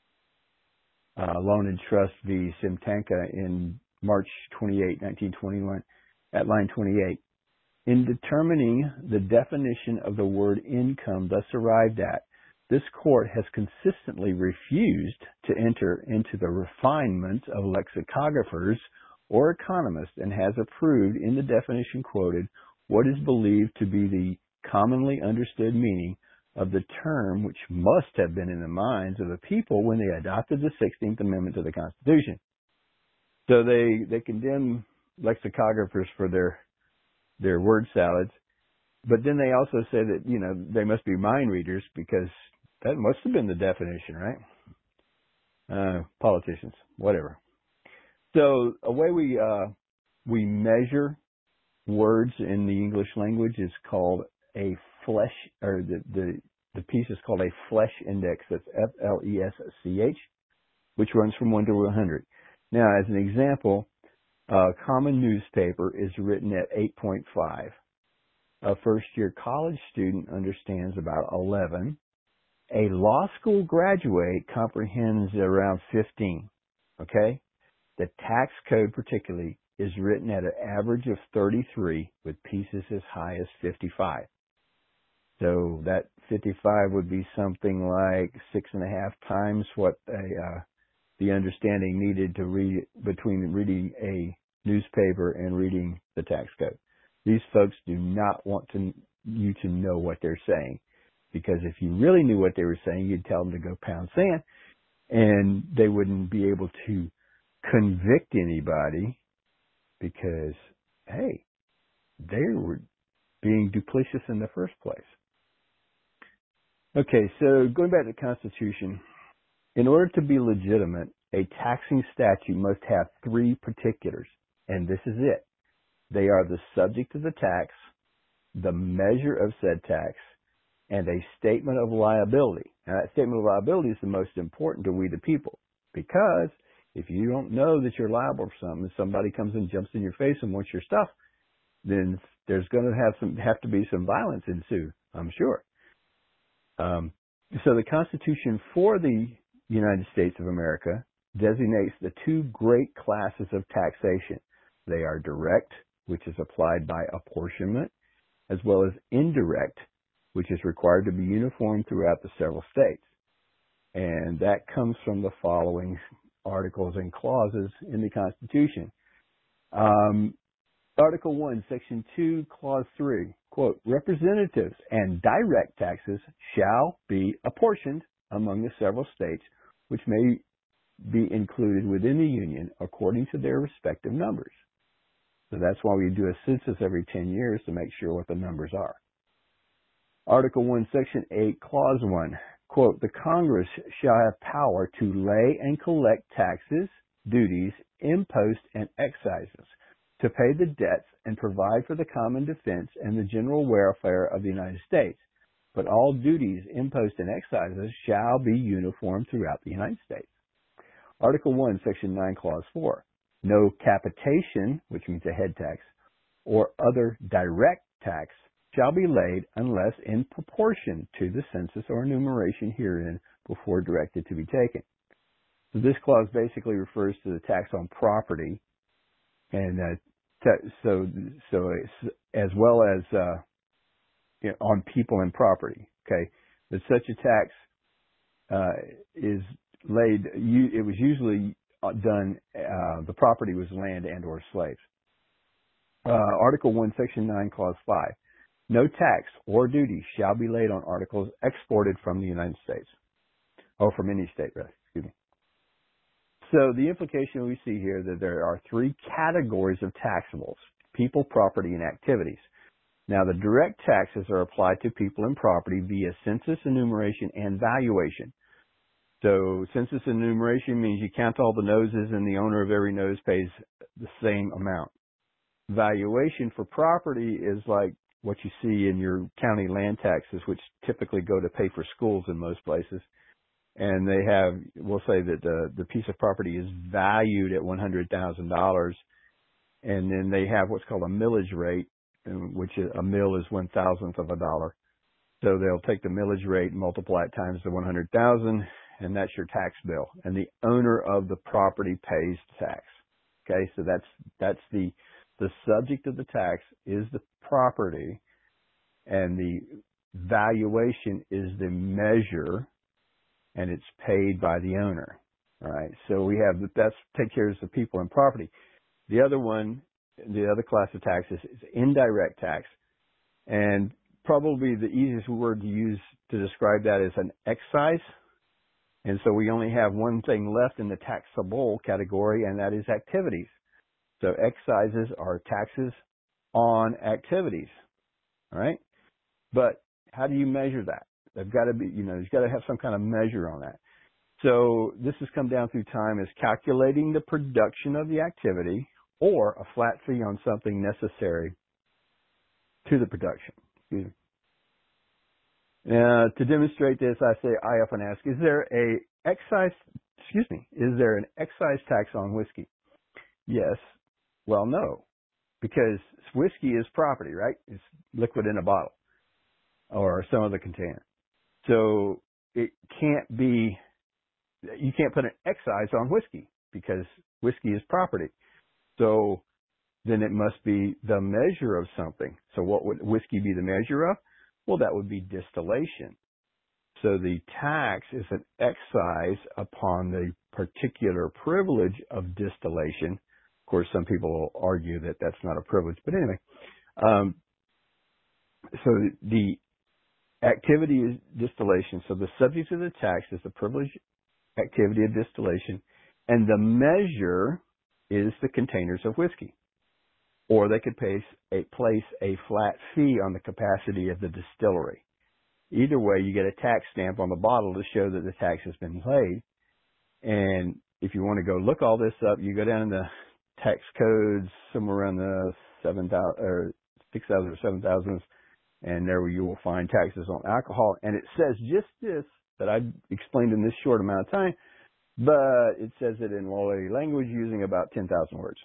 uh, Loan and Trust v. Simtanka in March twenty-eighth, nineteen twenty-one, at line twenty-eight. In determining the definition of the word income thus arrived at, this court has consistently refused to enter into the refinement of lexicographers or economists and has approved in the definition quoted what is believed to be the commonly understood meaning of the term which must have been in the minds of the people when they adopted the sixteenth Amendment to the Constitution. So they, they condemn lexicographers for their their word salads, but then they also say that, you know, they must be mind readers because that must have been the definition, right? Uh, politicians, whatever. So a way we uh, we measure words in the English language is called a flesh, or the, the, the piece is called a flesh index. That's F L E S C H, which runs from one to one hundred. Now, as an example, a common newspaper is written at eight point five. A first-year college student understands about eleven. A law school graduate comprehends around fifteen. Okay? The tax code particularly is written at an average of thirty-three with pieces as high as fifty-five. So that fifty-five would be something like six and a half times what a, uh, the understanding needed to read between reading a newspaper and reading the tax code. These folks do not want to, you to know what they're saying, because if you really knew what they were saying, you'd tell them to go pound sand, and they wouldn't be able to convict anybody because, hey, they were being duplicitous in the first place. Okay, so going back to the Constitution, in order to be legitimate, a taxing statute must have three particulars, and this is it. They are the subject of the tax, the measure of said tax, and a statement of liability. Now, that statement of liability is the most important to we the people, because if you don't know that you're liable for something, if somebody comes and jumps in your face and wants your stuff, then there's going to have some have to be some violence ensue, I'm sure. Um, so the Constitution for the United States of America designates the two great classes of taxation. They are direct, which is applied by apportionment, as well as indirect, which is required to be uniform throughout the several states. And that comes from the following articles and clauses in the Constitution. Um, Article one, Section two, Clause three, quote, representatives and direct taxes shall be apportioned among the several states, which may be included within the Union according to their respective numbers. So that's why we do a census every ten years to make sure what the numbers are. Article one, Section eight, Clause one, quote, the Congress shall have power to lay and collect taxes, duties, imposts, and excises, to pay the debts and provide for the common defense and the general welfare of the United States. But all duties, imposts, and excises shall be uniform throughout the United States. Article one, Section nine, Clause four. No capitation, which means a head tax, or other direct tax shall be laid unless in proportion to the census or enumeration herein before directed to be taken. So this clause basically refers to the tax on property, and uh, t- so so it's, as well as uh, you know, on people and property. Okay, that such a tax uh, is laid. It was usually done. Uh, the property was land and or slaves. Uh, Article one, Section nine, Clause five. No tax or duty shall be laid on articles exported from the United States, or from any state, rather. Excuse me. So the implication we see here that there are three categories of taxables: people, property, and activities. Now, the direct taxes are applied to people and property via census, enumeration, and valuation. So census enumeration means you count all the noses and the owner of every nose pays the same amount. Valuation for property is like what you see in your county land taxes, which typically go to pay for schools in most places. And they have, we'll say that the, the piece of property is valued at one hundred thousand dollars. And then they have what's called a millage rate, which is, a mill is one thousandth of a dollar. So they'll take the millage rate and multiply it times the one hundred thousand, and that's your tax bill. And the owner of the property pays tax. Okay, so that's that's the the subject of the tax is the property, and the valuation is the measure, and it's paid by the owner. All right, so we have that's take care of the people and property. The other one, the other class of taxes is indirect tax, and probably the easiest word to use to describe that is an excise. And so we only have one thing left in the taxable category, and that is activities. So excises are taxes on activities. All right. But how do you measure that? They've got to be, you know, there's got to have some kind of measure on that. So this has come down through time as calculating the production of the activity or a flat fee on something necessary to the production. Excuse me. Uh, to demonstrate this, I say, I often ask, is there a excise, excuse me, is there an excise tax on whiskey? Yes. Well, no, because whiskey is property, right? It's liquid in a bottle or some other container. So it can't be, you can't put an excise on whiskey because whiskey is property. So then it must be the measure of something. So what would whiskey be the measure of? Well, that would be distillation. So the tax is an excise upon the particular privilege of distillation. Of course, some people will argue that that's not a privilege, but anyway. Um, so the activity is distillation. So the subject of the tax is the privilege activity of distillation, and the measure is the containers of whiskey. Or they could place a, place a flat fee on the capacity of the distillery. Either way, you get a tax stamp on the bottle to show that the tax has been paid. And if you want to go look all this up, you go down in the tax codes somewhere around the seven thousand or six thousand or seven thousand, and there you will find taxes on alcohol. And it says just this that I explained in this short amount of time, but it says it in law language using about ten thousand words.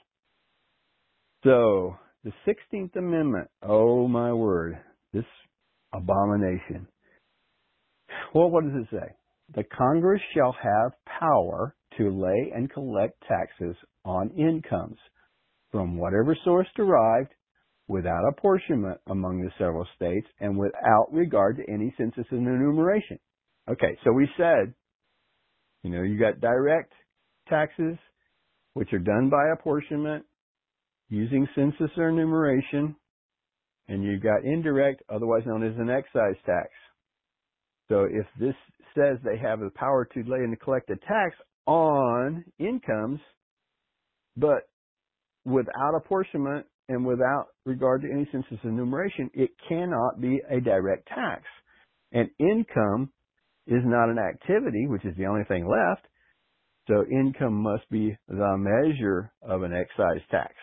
So the sixteenth Amendment, oh my word, this abomination. Well, what does it say? The Congress shall have power to lay and collect taxes on incomes from whatever source derived, without apportionment among the several states, and without regard to any census and enumeration. Okay, so we said, you know, you got direct taxes, which are done by apportionment using census or enumeration, and you've got indirect, otherwise known as an excise tax. So if this says they have the power to lay and collect a tax on incomes, but without apportionment and without regard to any census and enumeration, it cannot be a direct tax. And income is not an activity, which is the only thing left. So income must be the measure of an excise tax.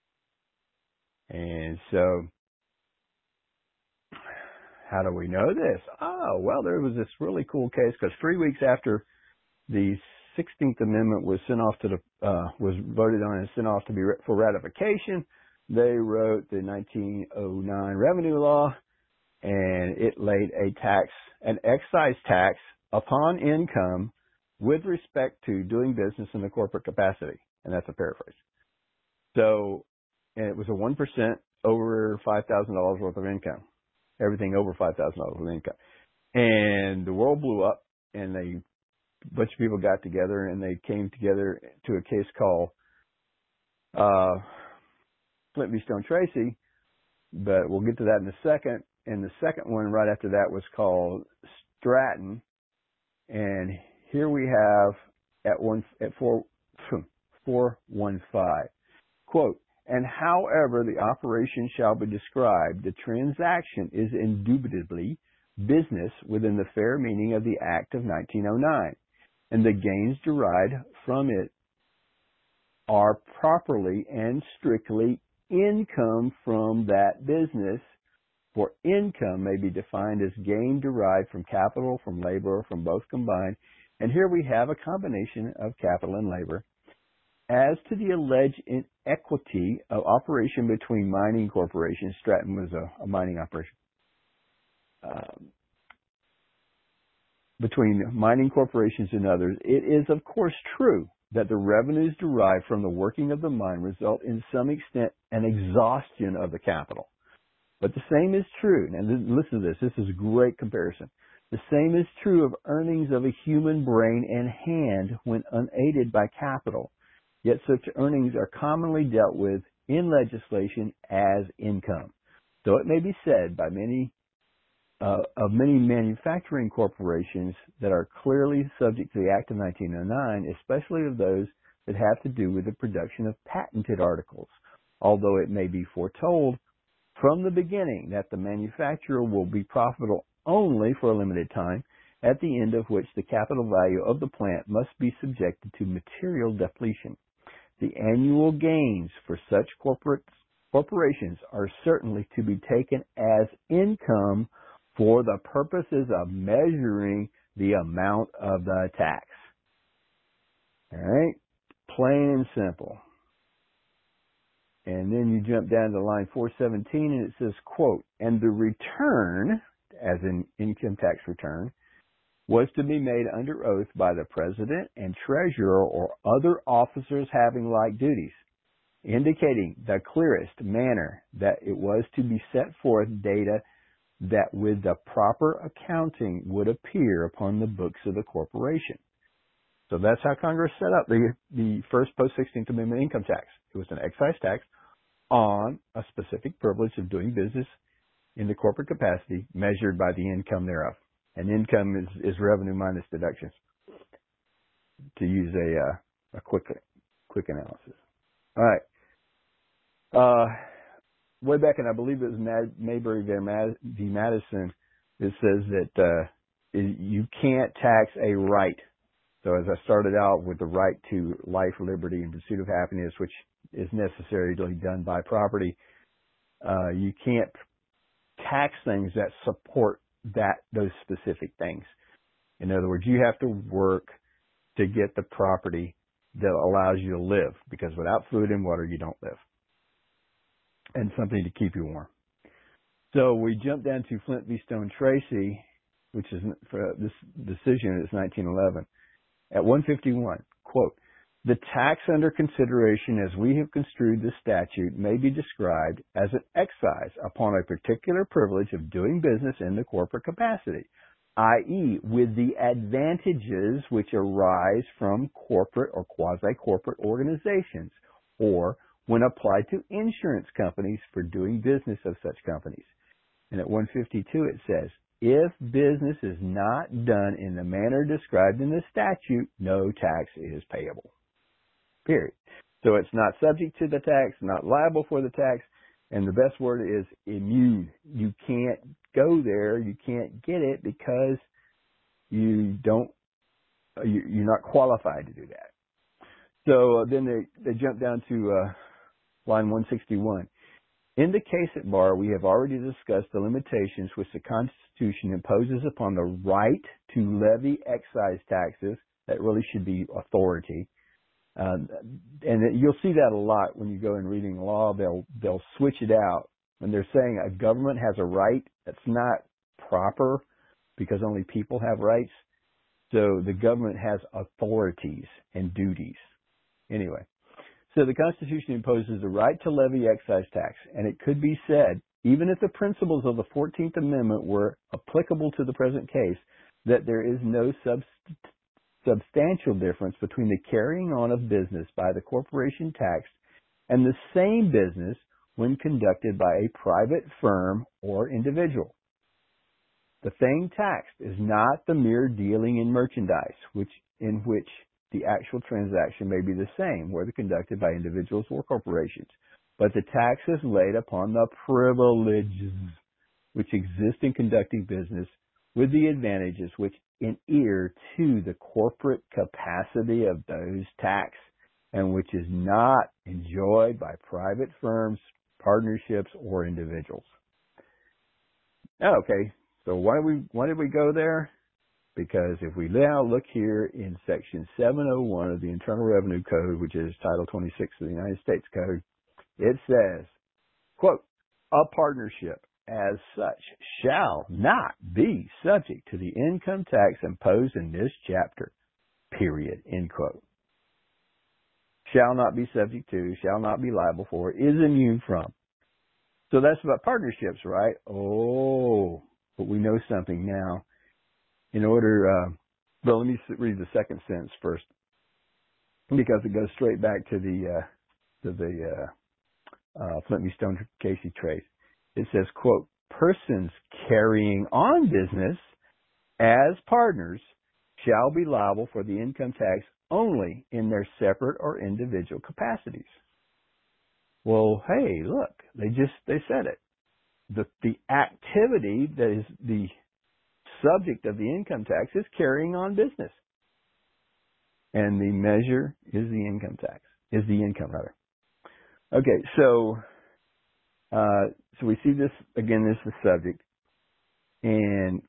And so how do we know this? Oh, well, there was this really cool case because three weeks after the sixteenth Amendment was sent off to the, uh, was voted on and sent off to be for ratification, they wrote the nineteen oh nine revenue law, and it laid a tax, an excise tax upon income with respect to doing business in the corporate capacity. And that's a paraphrase. So, and it was a one percent over five thousand dollars worth of income. Everything over five thousand dollars worth of income. And the world blew up, and they, a bunch of people got together, and they came together to a case called uh, Flint v. Stone Tracy, but we'll get to that in a second. And the second one right after that was called Stratton. And here we have at one, at four, four one five, quote, and however the operation shall be described, the transaction is indubitably business within the fair meaning of the Act of nineteen oh nine, and the gains derived from it are properly and strictly income from that business, for income may be defined as gain derived from capital, from labor, or from both combined. And here we have a combination of capital and labor. As to the alleged inequity of operation between mining corporations, Stratton was a, a mining operation, um, between mining corporations and others, it is of course true that the revenues derived from the working of the mine result in some extent an exhaustion of the capital. But the same is true, and listen to this, this is a great comparison. The same is true of earnings of a human brain and hand when unaided by capital. Yet such earnings are commonly dealt with in legislation as income. So it may be said by many uh, of many manufacturing corporations that are clearly subject to the Act of nineteen oh nine, especially of those that have to do with the production of patented articles, although it may be foretold from the beginning that the manufacturer will be profitable only for a limited time, at the end of which the capital value of the plant must be subjected to material depletion. The annual gains for such corporate corporations are certainly to be taken as income for the purposes of measuring the amount of the tax. All right? Plain and simple. And then you jump down to line four seventeen and it says, quote, and the return, as in income tax return, was to be made under oath by the president and treasurer or other officers having like duties. indicating the clearest manner that it was to be set forth data that with the proper accounting would appear upon the books of the corporation. So that's how Congress set up the, the first post-sixteenth Amendment income tax. It was an excise tax on a specific privilege of doing business in the corporate capacity measured by the income thereof. And income is, is revenue minus deductions, to use a, uh, a quick, quick analysis. All right. Uh, way back, and I believe it was Mad- Mayberry v. Madison, it says that uh, you can't tax a right. So as I started out with the right to life, liberty, and pursuit of happiness, which is necessarily done by property, uh, you can't tax things that support that those specific things. In other words, you have to work to get the property that allows you to live, because without food and water, you don't live, and something to keep you warm. So we jump down to Flint v. Stone Tracy, which is for this decision is nineteen eleven. At one fifty-one, quote, "The tax under consideration as we have construed the statute may be described as an excise upon a particular privilege of doing business in the corporate capacity, that is with the advantages which arise from corporate or quasi-corporate organizations, or when applied to insurance companies for doing business of such companies." And at one fifty-two it says, "If business is not done in the manner described in the statute, no tax is payable." Period. So it's not subject to the tax, not liable for the tax, and the best word is immune. You can't go there, you can't get it because you don't, you're not qualified to do that. So uh, then they, they jump down to uh, line one sixty-one. "In the case at bar, we have already discussed the limitations which the Constitution imposes upon the right to levy excise taxes." That really should be authority. Um, and you'll see that a lot when you go and reading law. They'll they'll switch it out when they're saying a government has a right. That's not proper, because only people have rights. So the government has authorities and duties. Anyway, so the Constitution imposes the right to levy excise tax, and it could be said, even if the principles of the fourteenth Amendment were applicable to the present case, that there is no subst- substantial difference between the carrying on of business by the corporation taxed and the same business when conducted by a private firm or individual. The thing taxed is not the mere dealing in merchandise, which in which the actual transaction may be the same, whether conducted by individuals or corporations, but the tax is laid upon the privileges which exist in conducting business, with the advantages which inhere to the corporate capacity of those taxed, and which is not enjoyed by private firms, partnerships, or individuals. Okay, so why did we why did we go there? Because if we now look here in section seven oh one of the Internal Revenue Code, which is Title twenty-six of the United States Code, it says, quote, "A partnership as such shall not be subject to the income tax imposed in this chapter, period," end quote. Shall not be subject to, shall not be liable for, is immune from. So that's about partnerships, right? Oh, but we know something now. In order, uh, well, let me read the second sentence first, because it goes straight back to the, uh, to the, uh, uh, Flint v. Stone Casey trace. It says, quote, "Persons carrying on business as partners shall be liable for the income tax only in their separate or individual capacities." Well, hey, look, they just, they said it. The, the activity that is the subject of the income tax is carrying on business. And the measure is the income tax, is the income rather. Okay, so, uh, so we see this, again, this is the subject. And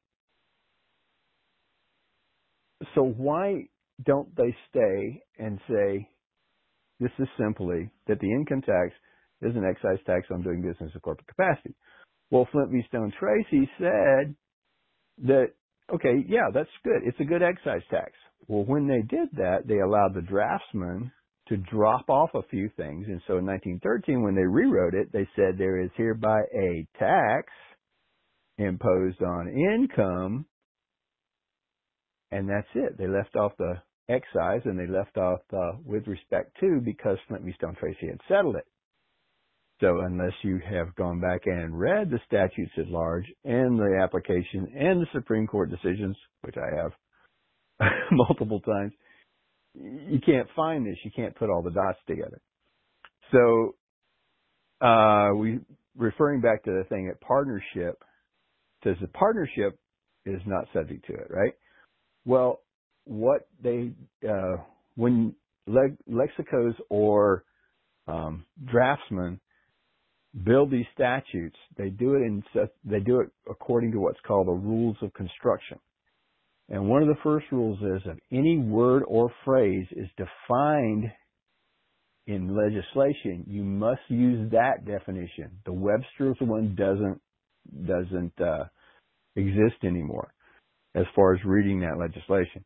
so why don't they stay and say, this is simply that the income tax is an excise tax on doing business in corporate capacity? Well, Flint v. Stone Tracy said that, okay, yeah, that's good. It's a good excise tax. Well, when they did that, they allowed the draftsman to drop off a few things. And so in nineteen thirteen, when they rewrote it, they said there is hereby a tax imposed on income, and that's it. They left off the excise, and they left off uh, with respect to, because Flint v. Stone Tracy had settled it. So unless you have gone back and read the statutes at large and the application and the Supreme Court decisions, which I have multiple times, you can't find this. You can't put all the dots together. So uh, we referring back to the thing at partnership, says the partnership is not subject to it, right? Well, what they, uh, when le- lexicos or um, draftsmen build these statutes, they do it in they do it according to what's called the rules of construction. And one of the first rules is if any word or phrase is defined in legislation, you must use that definition. The Webster's one doesn't doesn't uh, exist anymore as far as reading that legislation.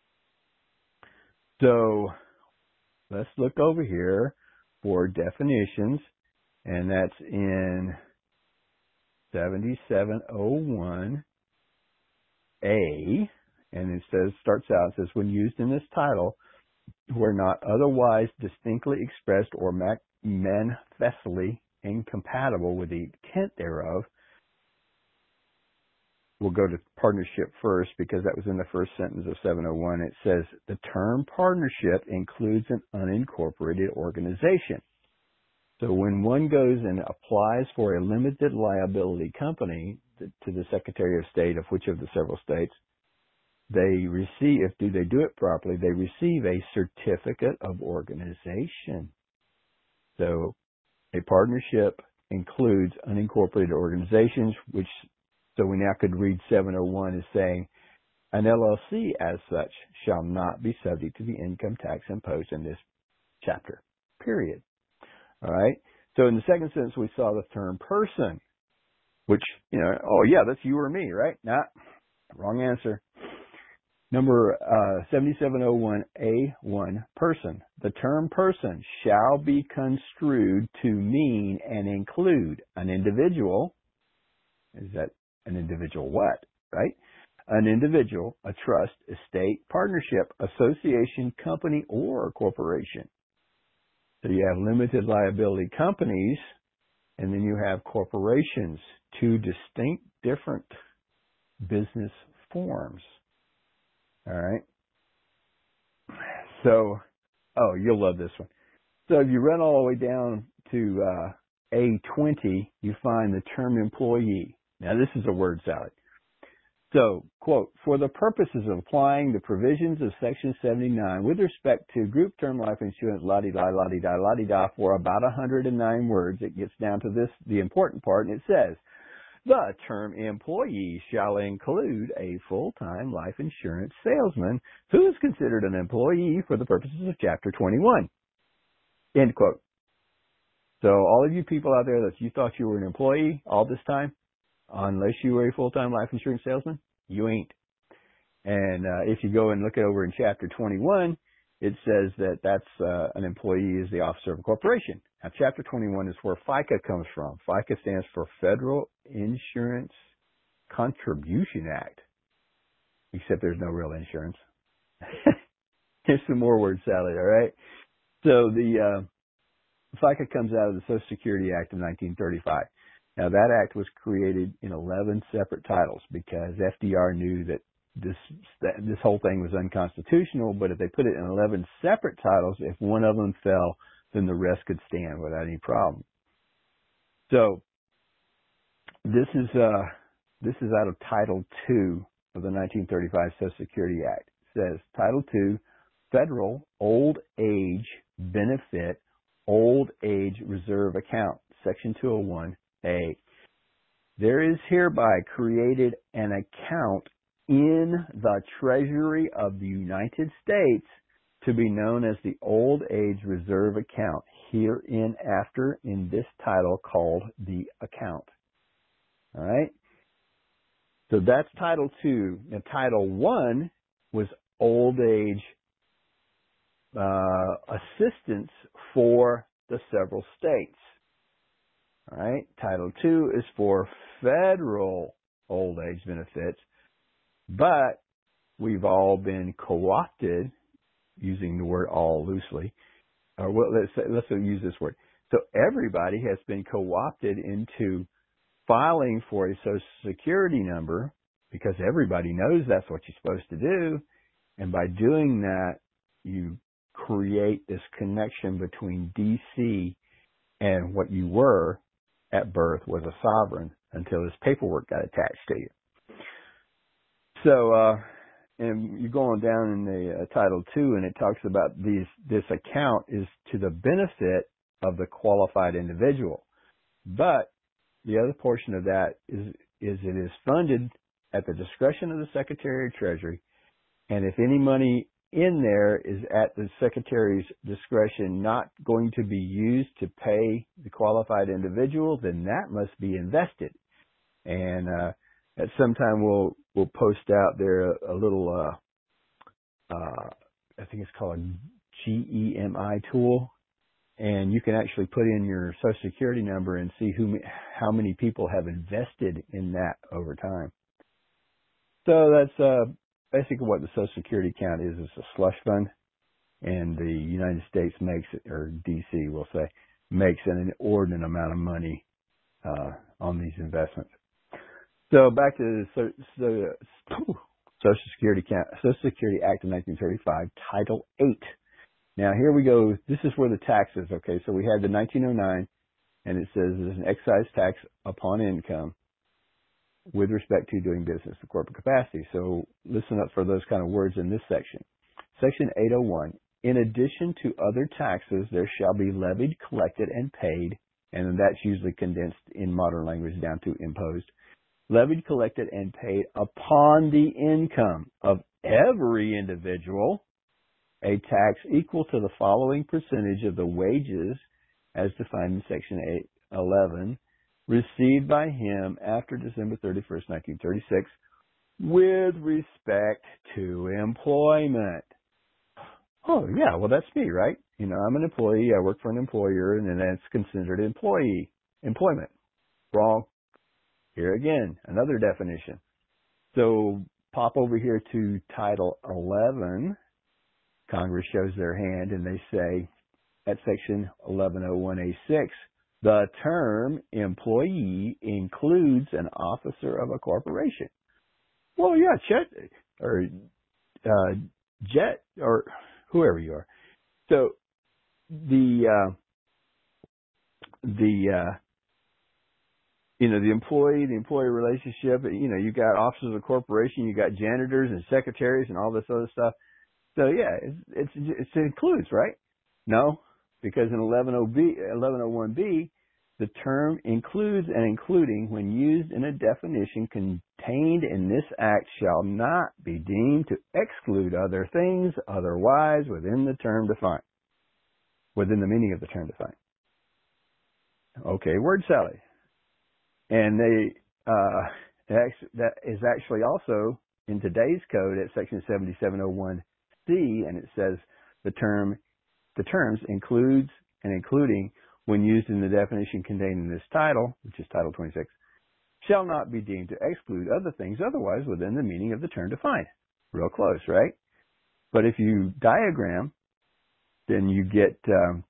So let's look over here for definitions. And that's in seventy-seven oh one A, and it says, starts out, it says, when used in this title, where not otherwise distinctly expressed or manifestly incompatible with the intent thereof. We'll go to partnership first, because that was in the first sentence of seven oh one. It says, the term partnership includes an unincorporated organization. So when one goes and applies for a limited liability company to the Secretary of State of which of the several states, they receive, if do they do it properly, they receive a certificate of organization. So a partnership includes unincorporated organizations, which, so we now could read seven oh one as saying, an L L C as such shall not be subject to the income tax imposed in this chapter, period. All right. So in the second sentence, we saw the term person, which, you know, oh yeah, that's you or me, right? Nah, wrong answer. Number uh, seventy-seven oh one A one, person. The term person shall be construed to mean and include an individual. Is that an individual what, right? An individual, a trust, estate, partnership, association, company, or corporation. So you have limited liability companies, and then you have corporations, two distinct different business forms. All right. So, oh, you'll love this one. So if you run all the way down to uh, A twenty, you find the term employee. Now this is a word salad. So, quote, for the purposes of applying the provisions of Section seventy-nine with respect to group term life insurance, la-di-da, la-di-da, la-di-da, for about one hundred nine words, it gets down to this, the important part, and it says, the term employee shall include a full-time life insurance salesman who is considered an employee for the purposes of Chapter twenty-one. End quote. So all of you people out there that you thought you were an employee all this time, unless you were a full-time life insurance salesman, you ain't. And uh, if you go and look it over in Chapter twenty-one, it says that that's uh, an employee is the officer of a corporation. Now, Chapter twenty-one is where FICA comes from. FICA stands for Federal Insurance Contribution Act, except there's no real insurance. Here's some more word salad, all right? So the uh, FICA comes out of the Social Security Act of nineteen thirty-five. Now, that act was created in eleven separate titles because F D R knew that this that this whole thing was unconstitutional, but if they put it in eleven separate titles, if one of them fell, then the rest could stand without any problem. So this is uh, this is out of Title two of the nineteen thirty-five Social Security Act. It says, Title two, Federal Old Age Benefit Old Age Reserve Account, Section two oh one A. There is hereby created an account in the Treasury of the United States to be known as the Old Age Reserve Account, hereinafter in this title called the account. All right? So that's Title two. Now, Title one was Old Age uh, assistance for the several states. All right. Title two is for federal old age benefits, but we've all been co-opted, using the word all loosely, or well, let's say, let's use this word. So everybody has been co-opted into filing for a Social Security number because everybody knows that's what you're supposed to do. And by doing that, you create this connection between D C and what you were at birth was a sovereign until this paperwork got attached to you. So, uh, and you go on down in the uh, Title two, and it talks about these, this account is to the benefit of the qualified individual. But the other portion of that is, is it is funded at the discretion of the Secretary of Treasury. And if any money in there is at the Secretary's discretion not going to be used to pay the qualified individual, then that must be invested. And uh, at some time we'll we'll post out there a, a little, uh, uh, I think it's called a G E M I tool, and you can actually put in your Social Security number and see who how many people have invested in that over time. So that's uh, basically what the Social Security account is. It's a slush fund, and the United States makes it, or D C will say, makes an inordinate amount of money uh, on these investments. So back to the so, so, Social Security account, Social Security Act of nineteen thirty-five, Title eight. Now here we go. This is where the taxes. Okay, so we had the nineteen oh nine, and it says there's an excise tax upon income with respect to doing business in corporate capacity. So listen up for those kind of words in this section. Section eight oh one, in addition to other taxes, there shall be levied, collected, and paid, and that's usually condensed in modern language down to imposed, levied, collected, and paid upon the income of every individual, a tax equal to the following percentage of the wages as defined in Section eight eleven, received by him after December thirty-first, nineteen thirty-six, with respect to employment. Oh, yeah, well, that's me, right? You know, I'm an employee. I work for an employer, and then that's considered employee employment. Wrong. Here again, another definition. So pop over here to Title eleven. Congress shows their hand, and they say at Section eleven oh one A six, the term employee includes an officer of a corporation. Well, yeah, Chet or uh, Jet or whoever you are. So the uh, the uh, you know the employee the employee relationship. You know, you got officers of a corporation, you got janitors and secretaries and all this other stuff. So yeah, it's, it's, it's it includes, right? No. Because in eleven oh one B, the term includes and including when used in a definition contained in this act shall not be deemed to exclude other things otherwise within the term defined, within the meaning of the term defined. Okay, word salad. And they, uh, that is actually also in today's code at Section seventy-seven oh one C, and it says the term The terms includes and including when used in the definition contained in this title, which is Title twenty-six, shall not be deemed to exclude other things otherwise within the meaning of the term defined. Real close, right? But if you diagram, then you get um,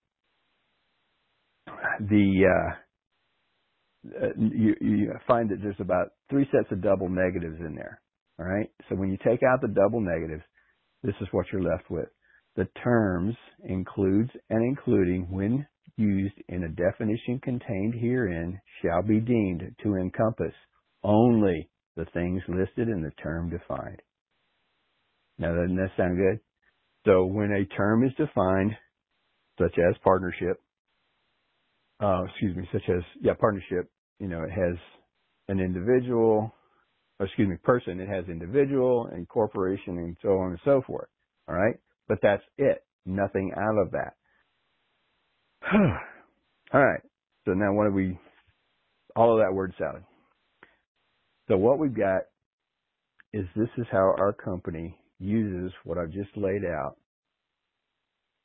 the uh, you, you find that there's about three sets of double negatives in there. All right. So when you take out the double negatives, this is what you're left with. The terms includes and including when used in a definition contained herein shall be deemed to encompass only the things listed in the term defined. Now, doesn't that sound good? So when a term is defined, such as partnership, uh, excuse me, such as, yeah, partnership, you know, it has an individual, or excuse me, person, it has individual and corporation and so on and so forth. All right? But that's it. Nothing out of that. All right. So now what do we, all of that word salad. So what we've got is this is how our company uses what I've just laid out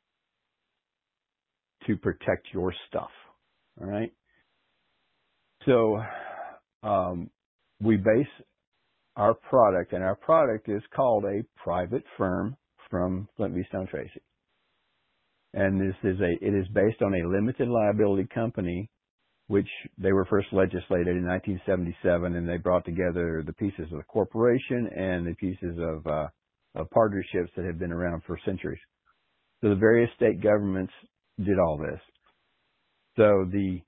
to protect your stuff. All right. So um, we base our product, and our product is called a private firm from Flint V. Stone Tracy. And this is a, it is based on a limited liability company, which they were first legislated in nineteen seventy-seven, and they brought together the pieces of the corporation and the pieces of, uh, of partnerships that have been around for centuries. So the various state governments did all this. So the,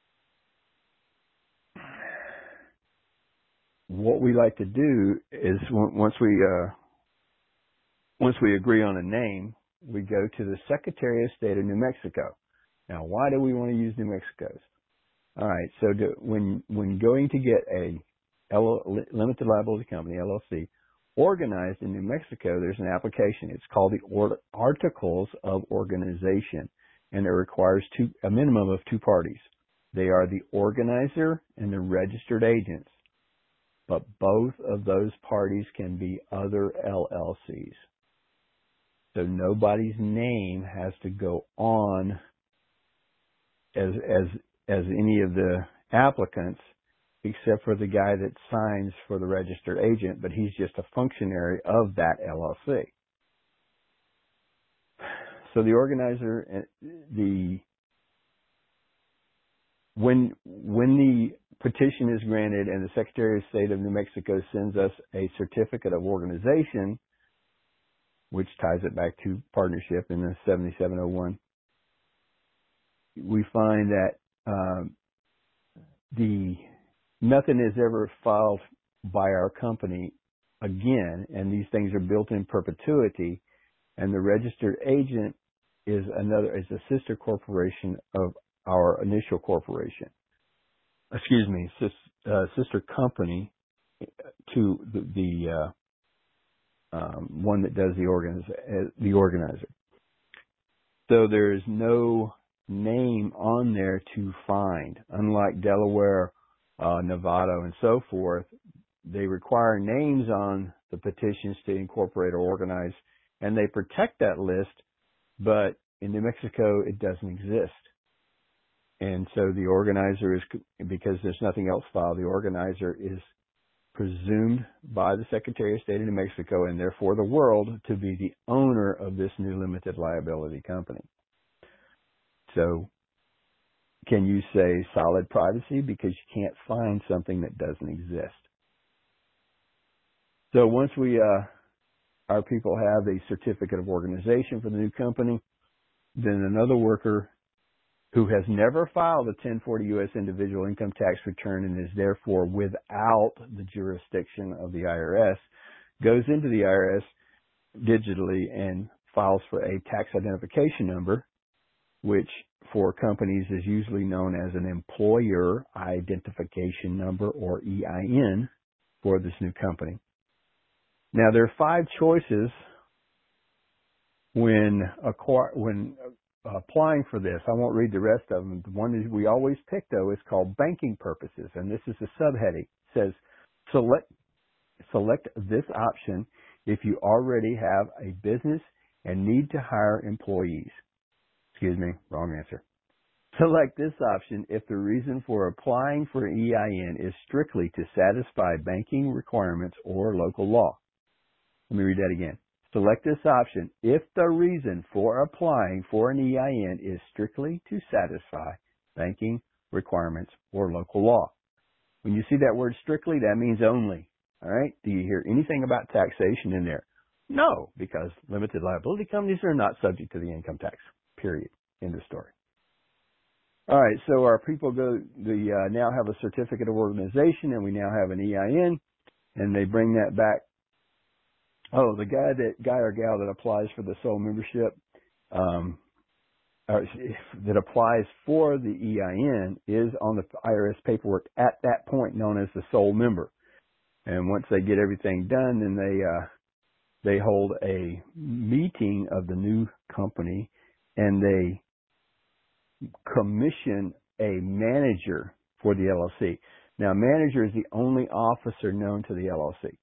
what we like to do is once we, uh, once we agree on a name, we go to the Secretary of State of New Mexico. Now, why do we want to use New Mexico's? All right, so to, when when going to get a L- limited liability company, L L C, organized in New Mexico, there's an application. It's called the or- Articles of Organization, and it requires two, a minimum of two parties. They are the organizer and the registered agents, but both of those parties can be other L L Cs. So nobody's name has to go on as as as any of the applicants, except for the guy that signs for the registered agent, but he's just a functionary of that L L C. So the organizer, the when when the petition is granted and the Secretary of State of New Mexico sends us a certificate of organization, which ties it back to partnership in the seventy-seven oh one, we find that um, the nothing is ever filed by our company again, and these things are built in perpetuity, and the registered agent is another is a sister corporation of our initial corporation. Excuse me, sis, uh, sister company to the, the uh, um, one that does the organiz- the organizer. So there is no name on there to find. Unlike Delaware, uh, Nevada, and so forth, they require names on the petitions to incorporate or organize, and they protect that list, but in New Mexico, it doesn't exist. And so the organizer is, because there's nothing else filed, the organizer is presumed by the Secretary of State of New Mexico and therefore the world to be the owner of this new limited liability company. So can you say solid privacy? Because you can't find something that doesn't exist. So once we, uh, our people have a certificate of organization for the new company, then another worker who has never filed a ten forty U S individual income tax return and is therefore without the jurisdiction of the I R S goes into the I R S digitally and files for a tax identification number, which for companies is usually known as an employer identification number, or E I N, for this new company. Now, there are five choices when acquire, when applying for this. I won't read the rest of them. The one that we always pick, though, is called banking purposes, and this is a subheading. It says, select, select this option if you already have a business and need to hire employees. Excuse me, wrong answer. Select this option if the reason for applying for E I N is strictly to satisfy banking requirements or local law. Let me read that again. Select this option if the reason for applying for an E I N is strictly to satisfy banking requirements or local law. When you see that word strictly, that means only. All right? Do you hear anything about taxation in there? No, because limited liability companies are not subject to the income tax. Period. End of story. All right, so our people go, they uh, now have a certificate of organization, and we now have an E I N, and they bring that back. Oh, the guy that guy or gal that applies for the sole membership, um, or that applies for the E I N is on the I R S paperwork at that point known as the sole member. And once they get everything done, then they uh, they hold a meeting of the new company, and they commission a manager for the L L C. Now, manager is the only officer known to the L L C.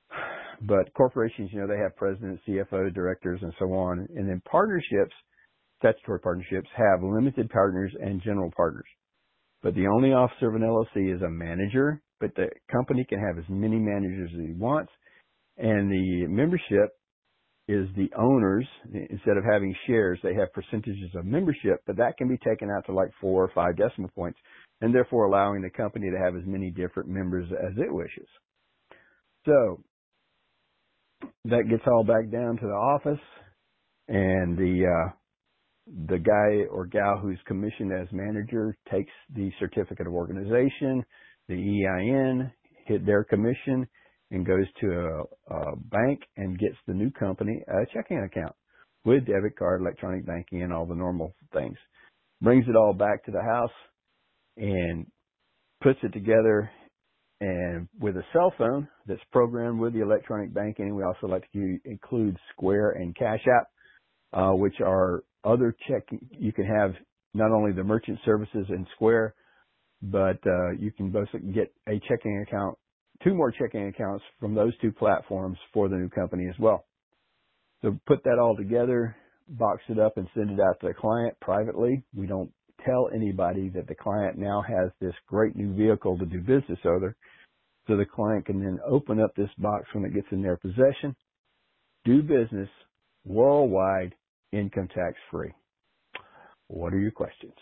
But corporations, you know, they have presidents, C F Os, directors, and so on. And then partnerships, statutory partnerships have limited partners and general partners. But the only officer of an L L C is a manager, but the company can have as many managers as he wants. And the membership is the owners. Instead of having shares, they have percentages of membership, but that can be taken out to like four or five decimal points, and therefore allowing the company to have as many different members as it wishes. So that gets all back down to the office, and the uh, the guy or gal who's commissioned as manager takes the certificate of organization, the E I N, hit their commission, and goes to a, a bank and gets the new company a checking account with debit card, electronic banking, and all the normal things. Brings it all back to the house and puts it together, and with a cell phone that's programmed with the electronic banking. We also like to include Square and Cash App, uh, which are other check. You can have not only the merchant services in Square, but uh, you can both get a checking account, two more checking accounts from those two platforms for the new company as well. So put that all together, box it up, and send it out to the client privately. We don't tell anybody that the client now has this great new vehicle to do business over, so the client can then open up this box when it gets in their possession, do business worldwide, income tax free. What are your questions?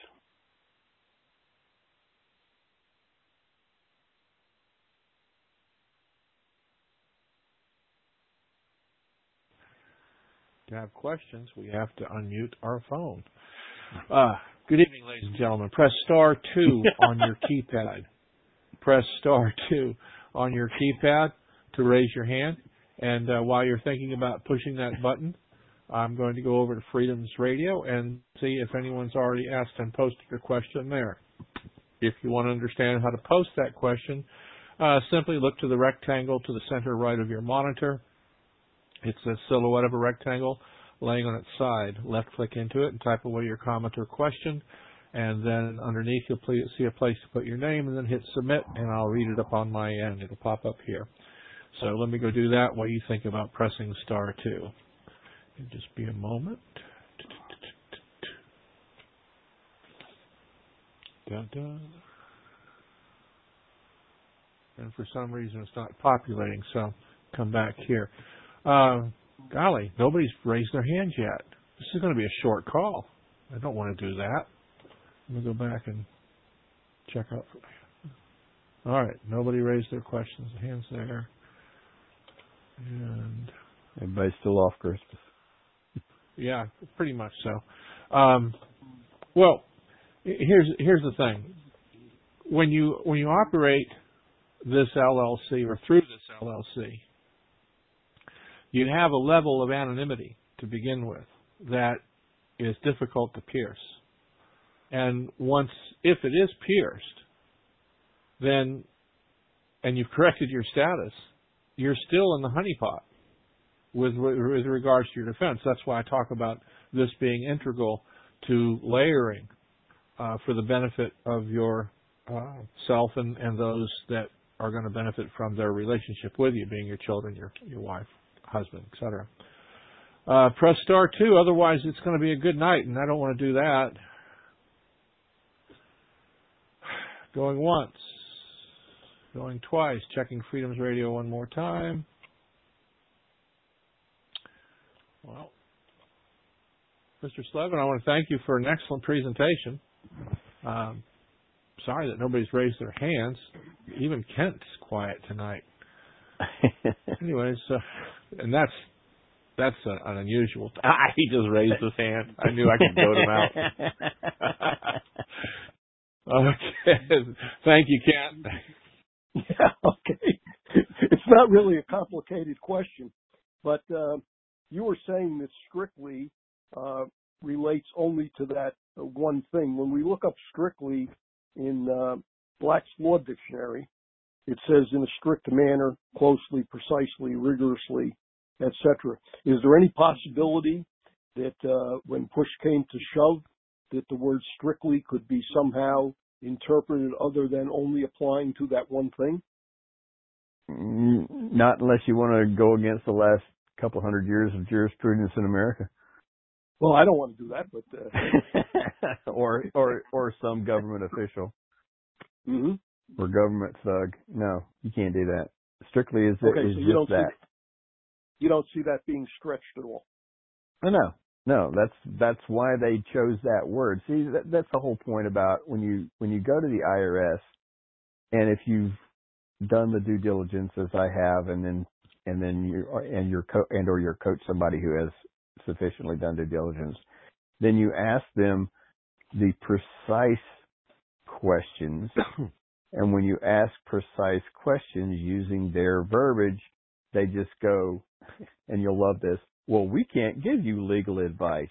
To have questions, we have to unmute our phone. Uh, good evening, ladies and gentlemen. Press star two on your keypad. Press star two on your keypad to raise your hand. And uh, while you're thinking about pushing that button, I'm going to go over to Freedoms Radio and see if anyone's already asked and posted a question there. If you want to understand how to post that question, uh, simply look to the rectangle to the center right of your monitor. It's a silhouette of a rectangle laying on its side. Left-click into it and type away your comment or question. And then underneath you'll see a place to put your name, and then hit submit, and I'll read it up on my end. It'll pop up here. So let me go do that while you think about pressing star two. It'll just be a moment. Da, da. And for some reason it's not populating, so come back here. Uh, golly, nobody's raised their hands yet. This is going to be a short call. I don't want to do that. Let me go back and check out. All right, nobody raised their questions. The hands there. And everybody's still off Christmas. Yeah, pretty much so. Um, well, here's here's the thing. When you when you operate this L L C or through this L L C, you have a level of anonymity to begin with that is difficult to pierce. And once, if it is pierced, then, and you've corrected your status, you're still in the honeypot with, with regards to your defense. That's why I talk about this being integral to layering uh, for the benefit of your uh, self and, and those that are going to benefit from their relationship with you, being your children, your your wife, husband, et cetera. Uh, press star two, otherwise it's going to be a good night, and I don't want to do that. Going once, going twice, checking Freedoms Radio one more time. Well, Mister Slevin, I want to thank you for an excellent presentation. Um, sorry that nobody's raised their hands. Even Kent's quiet tonight. Anyways, uh, and that's that's an, an unusual. Ah, he just raised his hand. I knew I could goad him out. Okay. Thank you, Kent. Yeah, okay. It's not really a complicated question, but uh, you were saying that strictly uh, relates only to that uh, one thing. When we look up strictly in uh, Black's Law Dictionary, it says in a strict manner, closely, precisely, rigorously, et cetera. Is there any possibility that uh, when push came to shove, that the word strictly could be somehow interpreted other than only applying to that one thing? Not unless you want to go against the last couple hundred years of jurisprudence in America. Well, I don't want to do that, but uh... or or or some government official mm-hmm. or government thug. No, you can't do that. Strictly is okay, is so you just don't that. See, you don't see that being stretched at all. Oh, no, no. That's that's why they chose that word. See, that, that's the whole point about when you when you go to the I R S, and if you've done the due diligence as I have, and then and then you and your co- and or your coach somebody who has sufficiently done due diligence, then you ask them the precise questions. And when you ask precise questions using their verbiage, they just go, and you'll love this, well, we can't give you legal advice.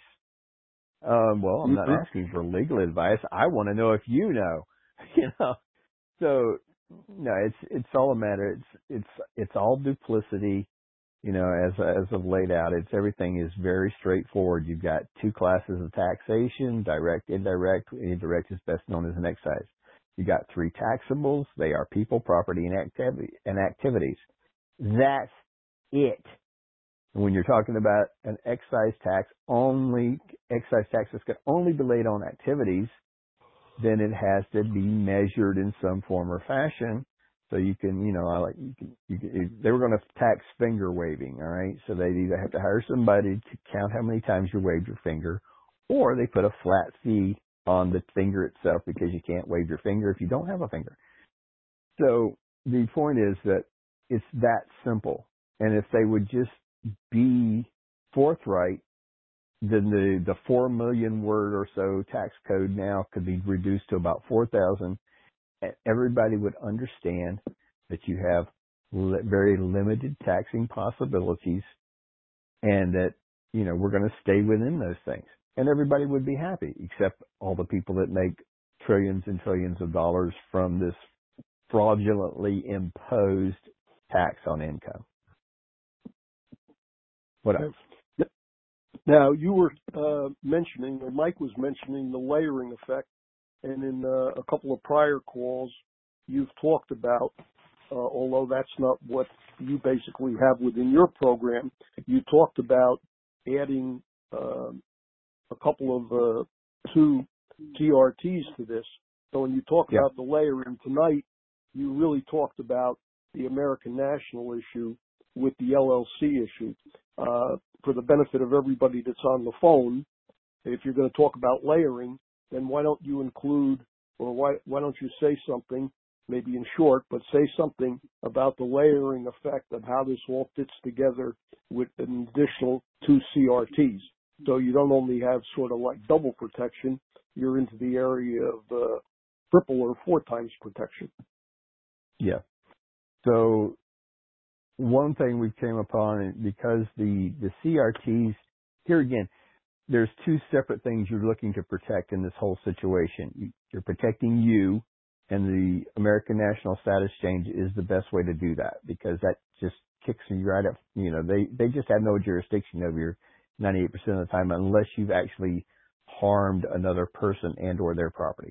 Um, well, I'm not mm-hmm. asking for legal advice. I want to know if you know. You know. So no, it's it's all a matter. It's it's it's all duplicity. You know, as as of laid out, it's everything is very straightforward. You've got two classes of taxation: direct, indirect. Indirect is best known as an excise. You got three taxables. They are people, property, and activity and activities. That's it. And when you're talking about an excise tax, only excise taxes can only be laid on activities. Then it has to be measured in some form or fashion. So you can, you know, I like you can, you can, they were going to tax finger waving, all right? So they either have to hire somebody to count how many times you waved your finger, or they put a flat fee on the finger itself because you can't wave your finger if you don't have a finger. So the point is that it's that simple. And if they would just be forthright, then the, the four million word or so tax code now could be reduced to about four thousand. Everybody would understand that you have li- very limited taxing possibilities and that, you know, we're going to stay within those things. And everybody would be happy, except all the people that make trillions and trillions of dollars from this fraudulently imposed tax on income. What else? Now, you were uh, mentioning, or Mike was mentioning, the layering effect. And in uh, a couple of prior calls, you've talked about, uh, although that's not what you basically have within your program, you talked about adding uh, a couple of uh, two T R Ts to this. So when you talk Yeah. about the layering tonight, you really talked about the American National issue with the L L C issue. Uh, for the benefit of everybody that's on the phone, if you're going to talk about layering, then why don't you include, or why why don't you say something, maybe in short, but say something about the layering effect of how this all fits together with an additional two C R Ts. So you don't only have sort of like double protection, you're into the area of uh, triple or four times protection. Yeah. So one thing we came upon, because the, the C R Ts, here again, there's two separate things you're looking to protect in this whole situation. You're protecting you, and the American National Status Change is the best way to do that, because that just kicks you right up. You know, they, they just have no jurisdiction over you ninety-eight percent of the time unless you've actually harmed another person and or their property.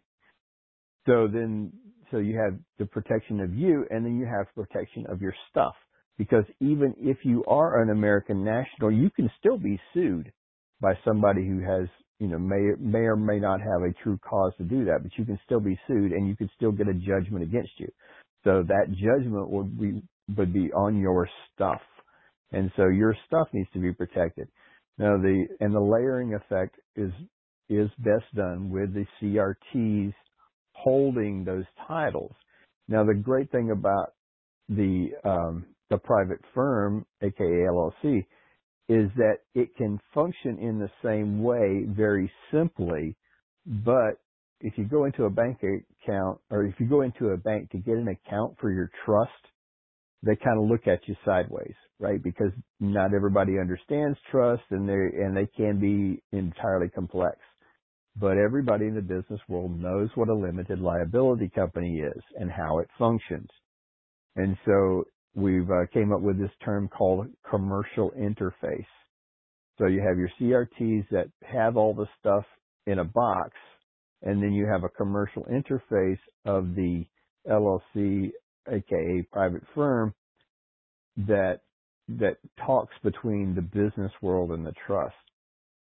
So then, so you have the protection of you, and then you have protection of your stuff. Because even if you are an American national, you can still be sued by somebody who has, you know, may may or may not have a true cause to do that, but you can still be sued and you can still get a judgment against you. So that judgment would be would be on your stuff, and so your stuff needs to be protected. Now the and the layering effect is is best done with the C R Ts holding those titles. Now the great thing about the um, the private firm, aka L L C, is that it can function in the same way very simply, but if you go into a bank account, or if you go into a bank to get an account for your trust, they kind of look at you sideways, right? Because not everybody understands trust, and they and they can be entirely complex. But everybody in the business world knows what a limited liability company is and how it functions. And so we've uh, came up with this term called commercial interface. So you have your C R Ts that have all the stuff in a box, and then you have a commercial interface of the L L C, aka private firm, that that talks between the business world and the trust.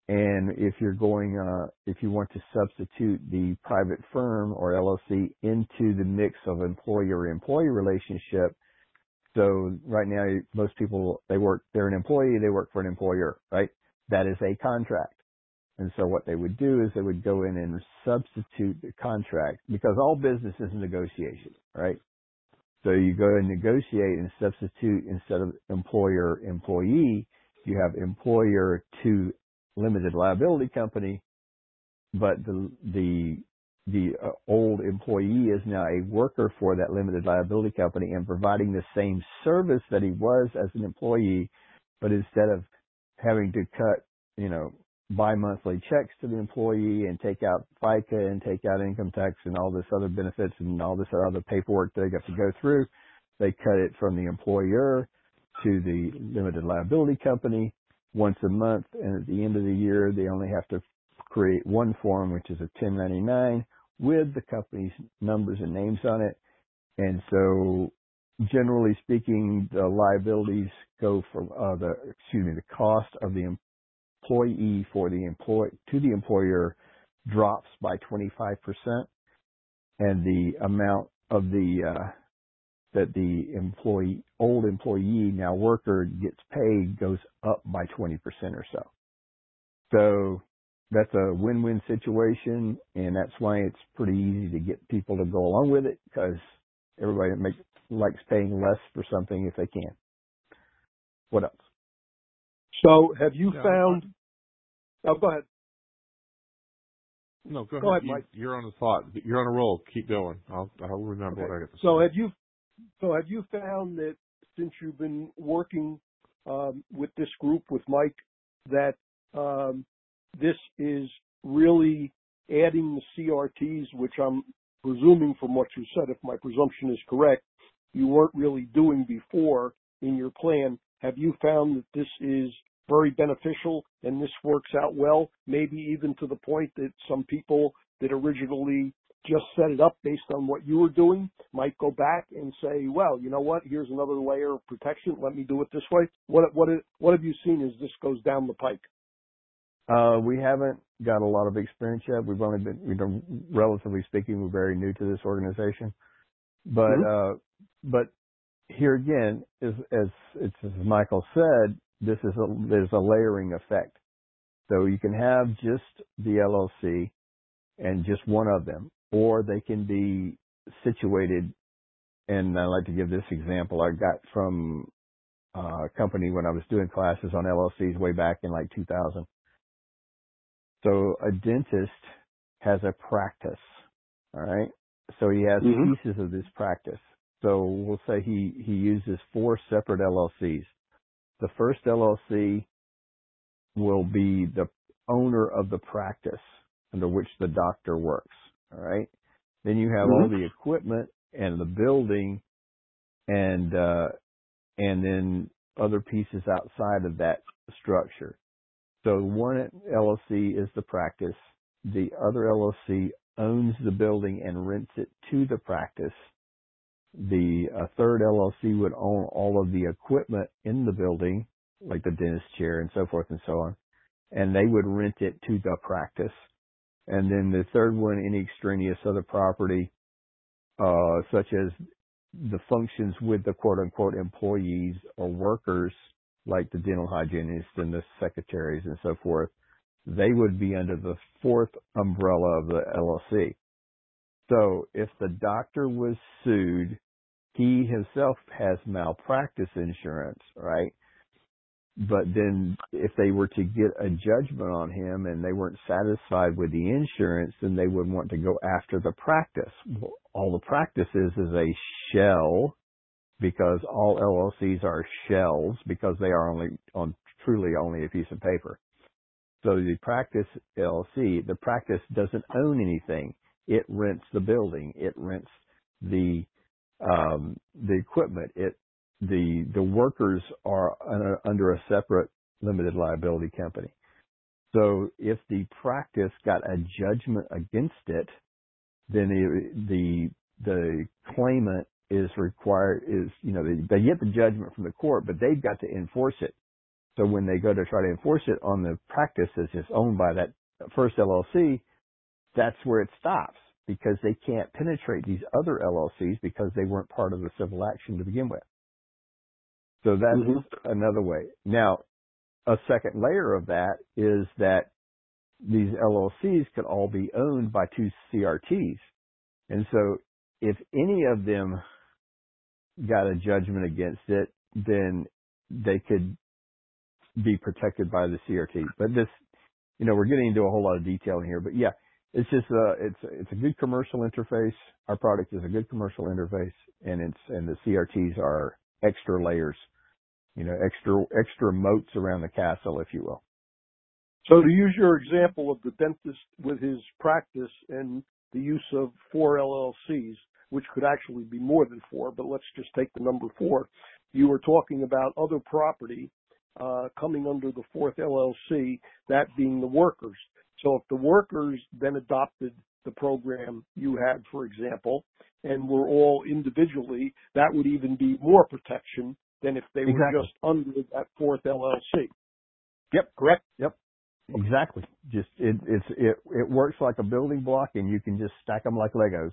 And if you're going, uh, if you want to substitute the private firm or L L C into the mix of employer-employee relationship, so right now most people, they work, they're an employee, they work for an employer, right? That is a contract. And so what they would do is they would go in and substitute the contract, because all business is negotiation, right? So you go and negotiate and substitute, instead of employer-employee, you have employer to limited liability company, but the the the uh, old employee is now a worker for that limited liability company and providing the same service that he was as an employee, but instead of having to cut, you know, bi-monthly checks to the employee and take out FICA and take out income tax and all this other benefits and all this other paperwork they got to go through, they cut it from the employer to the limited liability company once a month, and at the end of the year, they only have to create one form, which is a ten ninety-nine, with the company's numbers and names on it. And so, generally speaking, the liabilities go from uh, the excuse me, the cost of the employee for the employ to the employer drops by twenty-five percent, and the amount of the uh, that the employee, old employee, now worker, gets paid goes up by twenty percent or so. So that's a win-win situation, and that's why it's pretty easy to get people to go along with it, because everybody makes, likes paying less for something if they can. What else? So have you Yeah, found, oh, go ahead. No, go, Go ahead. ahead, Mike. You, you're on the thought. You're on a roll. Keep going. I'll, I'll remember Okay. what I got to say. So have you, so have you found that since you've been working um, with this group, with Mike, that um, this is really adding the C R Ts, which I'm presuming from what you said, if my presumption is correct, you weren't really doing before in your plan. Have you found that this is very beneficial and this works out well, maybe even to the point that some people that originally just set it up based on what you were doing might go back and say, well, you know what, here's another layer of protection, let me do it this way? What what what have you seen as this goes down the pike? Uh, we haven't got a lot of experience yet. We've only been, you know, relatively speaking, we're very new to this organization. But, mm-hmm. uh, but here again, is, as, it's, as Michael said, this is a, there's a layering effect. So you can have just the L L C and just one of them, or they can be situated. And I like to give this example I got from a company when I was doing classes on L L Cs way back in like two thousand. So a dentist has a practice, all right? So he has mm-hmm. pieces of this practice. So we'll say he, he uses four separate L L Cs. The first L L C will be the owner of the practice under which the doctor works, all right? Then you have mm-hmm. all the equipment and the building and, uh, and then other pieces outside of that structure. So one L L C is the practice. The other L L C owns the building and rents it to the practice. The uh, third L L C would own all of the equipment in the building, like the dentist chair and so forth and so on, and they would rent it to the practice. And then the third one, any extraneous other property, uh, such as the functions with the quote-unquote employees or workers, like the dental hygienists and the secretaries and so forth, they would be under the fourth umbrella of the L L C. So if the doctor was sued, he himself has malpractice insurance, right? But then if they were to get a judgment on him and they weren't satisfied with the insurance, then they would want to go after the practice. Well, all the practice is is a shell, because all L L Cs are shells, because they are only on truly only a piece of paper. So the practice L L C, the practice doesn't own anything. It rents the building. It rents the um, the equipment. It the the workers are under a separate limited liability company. So if the practice got a judgment against it, then it, the the claimant is required is, you know, they, they get the judgment from the court, but they've got to enforce it. So when they go to try to enforce it on the practice that's just owned by that first L L C, that's where it stops, because they can't penetrate these other L L Cs because they weren't part of the civil action to begin with. So that's mm-hmm. another way. Now, a second layer of that is that these L L Cs could all be owned by two C R Ts. And so if any of them got a judgment against it, then they could be protected by the C R T. But this, you know, we're getting into a whole lot of detail in here, but yeah, it's just a, it's, it's a good commercial interface. Our product is a good commercial interface, and it's, and the C R Ts are extra layers, you know, extra, extra moats around the castle, if you will. So to use your example of the dentist with his practice and the use of four L L Cs, which could actually be more than four, but let's just take the number four. You were talking about other property uh, coming under the fourth L L C, that being the workers. So if the workers then adopted the program you had, for example, and were all individually, that would even be more protection than if they exactly. were just under that fourth L L C. Yep. Correct? Yep. Exactly. Just it it's it it works like a building block, and you can just stack them like Legos.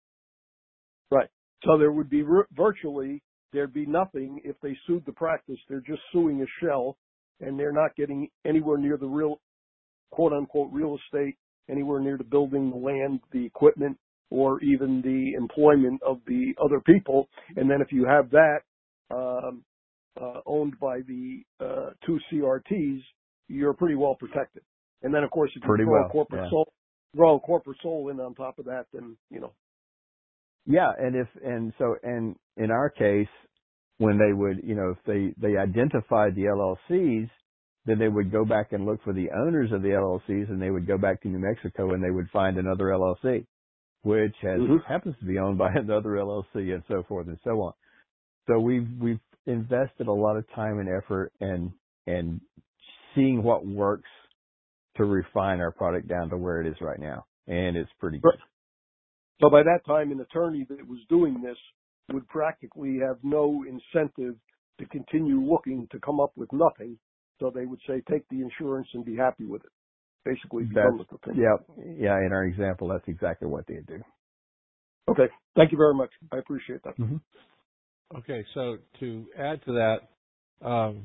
Right. So there would be virtually there'd be nothing if they sued the practice. They're just suing a shell, and they're not getting anywhere near the real, quote unquote, real estate, anywhere near the building, the land, the equipment, or even the employment of the other people. And then if you have that um, uh, owned by the uh, two C R Ts, you're pretty well protected. And then, of course, if you pretty throw well, a corporate yeah. soul, throw a corporate soul in on top of that, then you know. Yeah, and if and so and in our case, when they would, you know, if they they identified the L L Cs, then they would go back and look for the owners of the L L Cs, and they would go back to New Mexico and they would find another L L C, which has mm-hmm. happens to be owned by another L L C, and so forth and so on. So we've we've invested a lot of time and effort and and seeing what works to refine our product down to where it is right now, and it's pretty good. So by that time, an attorney that was doing this would practically have no incentive to continue looking to come up with nothing. So they would say, take the insurance and be happy with it. Basically, be done with the thing. Yeah, yeah. In our example, that's exactly what they do. Okay. Thank you very much. I appreciate that. Mm-hmm. Okay. So to add to that, um,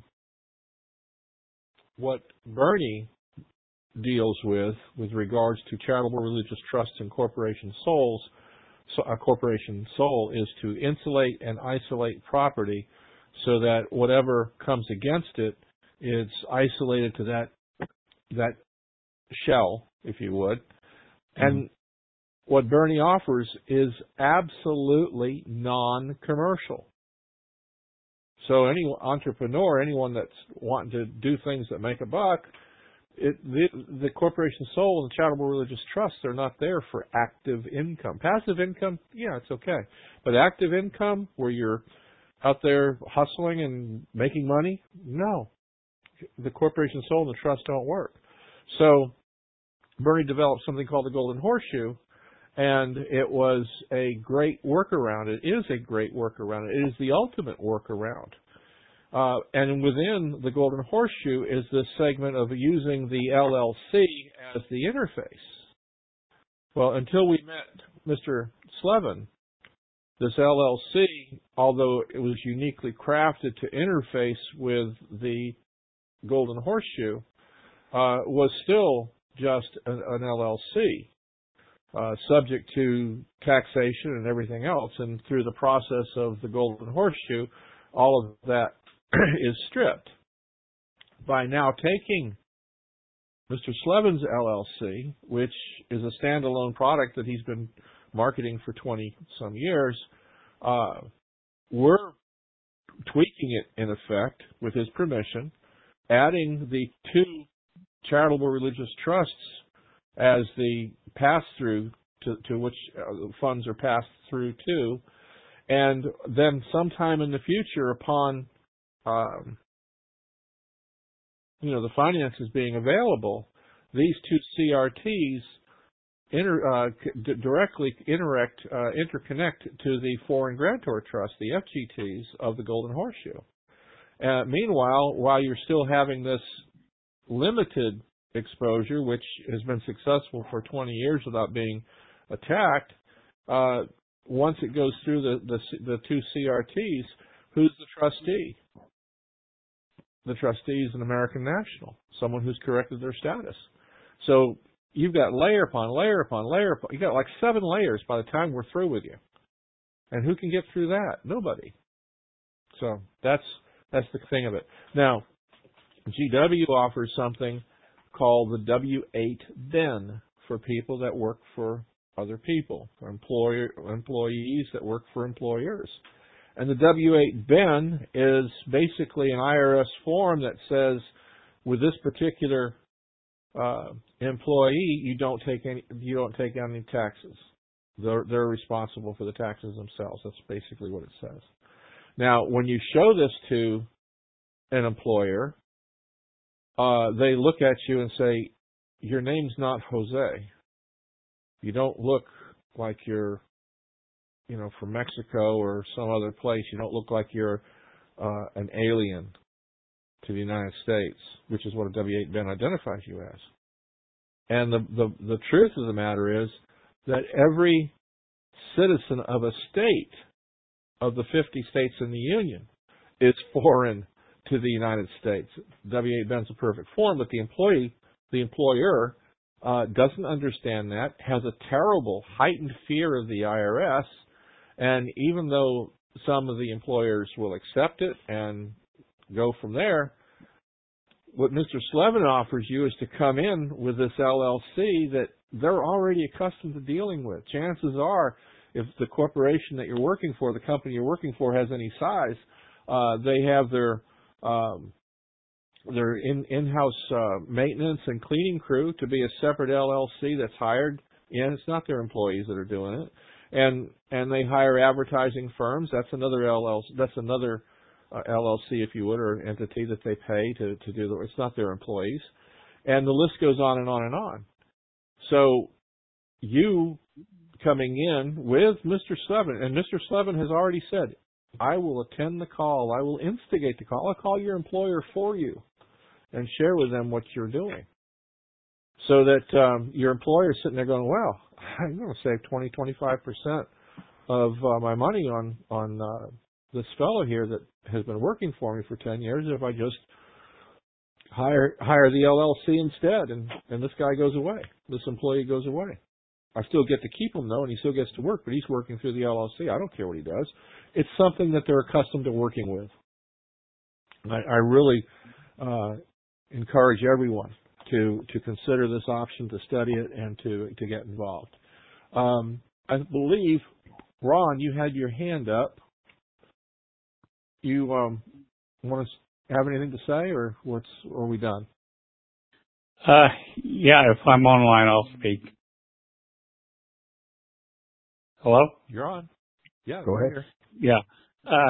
what Bernie deals with, with regards to charitable religious trusts and corporation souls, so a corporation soul is to insulate and isolate property so that whatever comes against it is isolated to that that shell, if you would. Mm-hmm. And what Bernie offers is absolutely non-commercial. So any entrepreneur, anyone that's wanting to do things that make a buck, It, the, the corporation soul and charitable religious trusts are not there for active income. Passive income, yeah, it's okay. But active income, where you're out there hustling and making money, no. The corporation soul and the trust don't work. So Bernie developed something called the Golden Horseshoe, and it was a great workaround. It is a great workaround. It is the ultimate workaround. Uh, and within the Golden Horseshoe is this segment of using the L L C as the interface. Well, until we met Mister Slevin, this L L C, although it was uniquely crafted to interface with the Golden Horseshoe, uh, was still just an, an L L C, uh, subject to taxation and everything else. And through the process of the Golden Horseshoe, all of that is stripped. By now taking Mister Slevin's L L C, which is a standalone product that he's been marketing for twenty some years, uh, we're tweaking it in effect with his permission, adding the two charitable religious trusts as the pass-through to, to which uh, funds are passed through to, and then sometime in the future, upon Um, you know, the finances being available, these two C R Ts inter, uh, d- directly interact, uh, interconnect to the foreign grantor trust, the F G Ts of the Golden Horseshoe. Uh, meanwhile, while you're still having this limited exposure, which has been successful for twenty years without being attacked, uh, once it goes through the, the, the two C R Ts, who's the trustee? The trustee is an American national, someone who's corrected their status. So you've got layer upon layer upon layer upon, you've got like seven layers by the time we're through with you. And who can get through that? Nobody. So that's that's the thing of it. Now, G W offers something called the W eight B E N for people that work for other people, for employer, employees that work for employers. And the W eight B E N is basically an I R S form that says, with this particular uh, employee, you don't take any, you don't take any taxes. They're, they're responsible for the taxes themselves. That's basically what it says. Now, when you show this to an employer, uh, they look at you and say, your name's not Jose. You don't look like you're, you know, from Mexico or some other place. You don't look like you're uh, an alien to the United States, which is what a W eight B E N identifies you as. And the, the, the truth of the matter is that every citizen of a state of the fifty states in the Union is foreign to the United States. W eight B E N is a perfect form, but the employee, the employer, uh, doesn't understand that, has a terrible heightened fear of the I R S, and even though some of the employers will accept it and go from there, what Mister Slevin offers you is to come in with this L L C that they're already accustomed to dealing with. Chances are, if the corporation that you're working for, the company you're working for, has any size, uh, they have their um, their in, in-house uh, maintenance and cleaning crew to be a separate L L C that's hired. And it's not their employees that are doing it, and and they hire advertising firms. That's another L L C. That's another uh, L L C, if you would, or entity that they pay to to do the. It's not their employees, and the list goes on and on and on. So you coming in with Mister Slevin, and Mister Slevin has already said, I will attend the call. I will instigate the call. I'll call your employer for you and share with them what you're doing. So that um, your employer is sitting there going, well, I'm going to save twenty, twenty-five percent of uh, my money on, on uh, this fellow here that has been working for me for ten years if I just hire hire the L L C instead, and, and this guy goes away. This employee goes away. I still get to keep him, though, and he still gets to work, but he's working through the L L C. I don't care what he does. It's something that they're accustomed to working with. I, I really uh, encourage everyone to, to consider this option, to study it, and to, to get involved. Um, I believe, Ron, you had your hand up. You um, want to have anything to say, or what's, or are we done? Uh, yeah, if I'm online, I'll speak. Hello? You're on. Yeah, go ahead. Here. Yeah. Uh,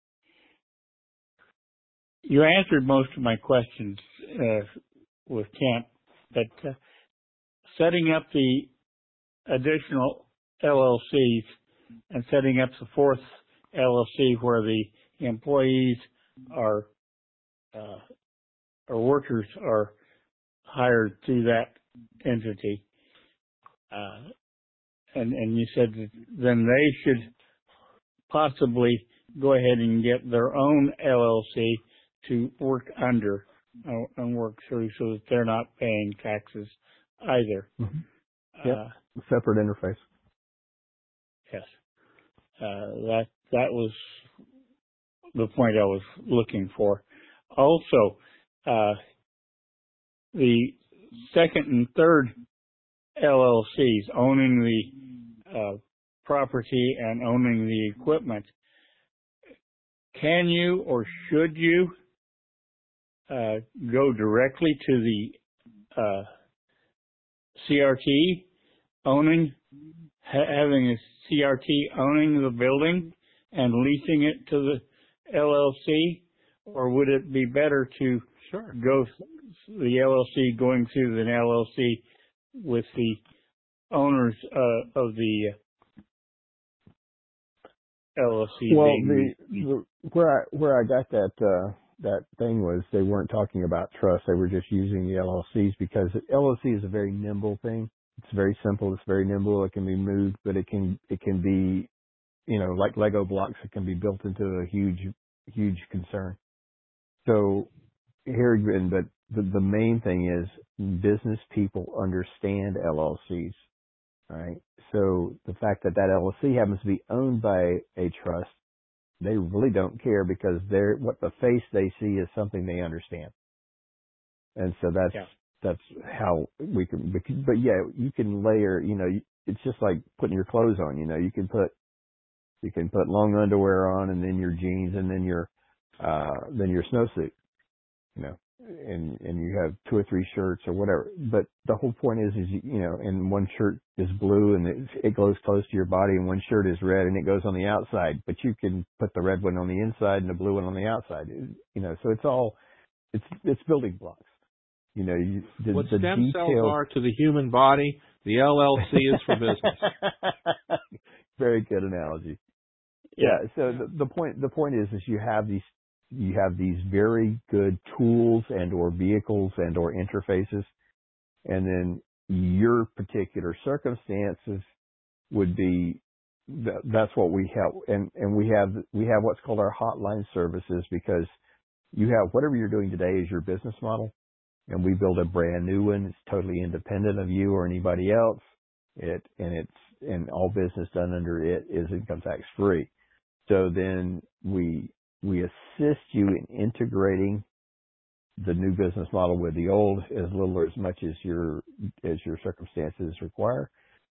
you answered most of my questions uh, with Kent, but uh, setting up the additional L L Cs and setting up the fourth L L C where the employees are uh, or workers are hired through that entity. Uh, And, and you said that then they should possibly go ahead and get their own L L C to work under uh, and work through so that they're not paying taxes either. Mm-hmm. Yep. Uh, Separate interface. yes. Uh, that, that was the point I was looking for. Also, uh, the second and third L L Cs owning the uh, property and owning the equipment, can you or should you uh, go directly to the uh, C R T owning, ha- having a C R T owning the building and leasing it to the L L C, or would it be better to Sure. go the L L C going through an L L C with the owners uh, of the L L C? Well, the, the where I where I got that uh, that thing was they weren't talking about trust. They were just using the L L Cs because L L C is a very nimble thing. It's very simple. It's very nimble. It can be moved, but it can it can be, you know, like Lego blocks. It can be built into a huge huge concern. So here again, but the, the main thing is business people understand L L Cs, right? So the fact that that L L C happens to be owned by a trust, they really don't care because they're what the face they see is something they understand, and so that's yeah. that's how we can. But yeah, you can layer. You know, it's just like putting your clothes on. You know, you can put you can put long underwear on, and then your jeans, and then your uh then your snowsuit. You know, and and you have two or three shirts or whatever. But the whole point is, is you know, and one shirt is blue and it, it goes close to your body, and one shirt is red and it goes on the outside. But you can put the red one on the inside and the blue one on the outside. You know, so it's all it's it's building blocks. You know, you, the, what the stem detail... cells are to the human body, the L L C is for business. Very good analogy. Yeah. yeah so the, the point the point is, is you have these. You have these very good tools and or vehicles and or interfaces, and then your particular circumstances would be that's what we have, and and we have we have what's called our hotline services, because you have whatever you're doing today is your business model, and we build a brand new one. It's totally independent of you or anybody else. It and it's and all business done under it is income tax free. So then we We assist you in integrating the new business model with the old as little or as much as your as your circumstances require,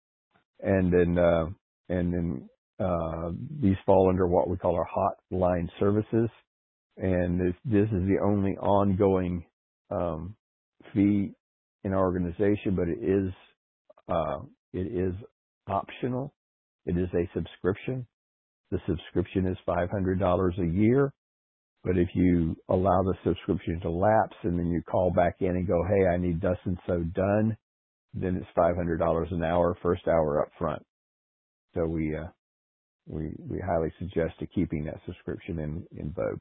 and then uh, and then uh, these fall under what we call our hotline services, and this this is the only ongoing um, fee in our organization, but it is uh, it is optional. It is a subscription. The subscription is five hundred dollars a year. But if you allow the subscription to lapse and then you call back in and go, hey, I need thus and so done, then it's five hundred dollars an hour, first hour up front. So we, uh, we, we highly suggest to keeping that subscription in, in vogue.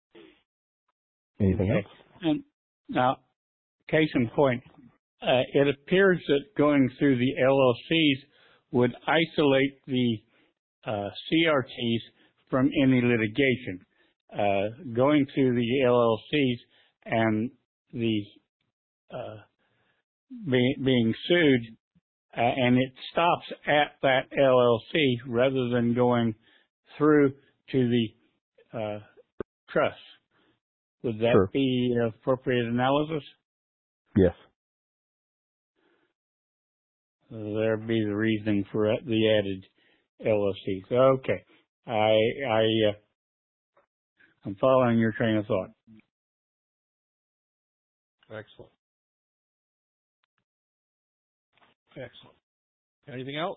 Anything okay. else? And now, case in point, uh, it appears that going through the L L Cs would isolate the uh, C R Ts from any litigation. Uh, going through the L L Cs and the uh, be, being sued, uh, and it stops at that L L C rather than going through to the uh, trust. Would that Sure. be appropriate analysis? Yes. There'd be the reasoning for the added L L Cs. Okay, I I. Uh, I'm following your train of thought. Excellent. Excellent. Anything else?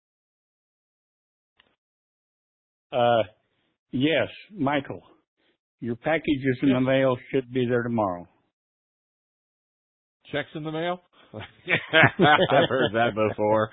Uh, yes, Michael. Your packages in the mail should be there tomorrow. Checks in the mail? I've heard that before.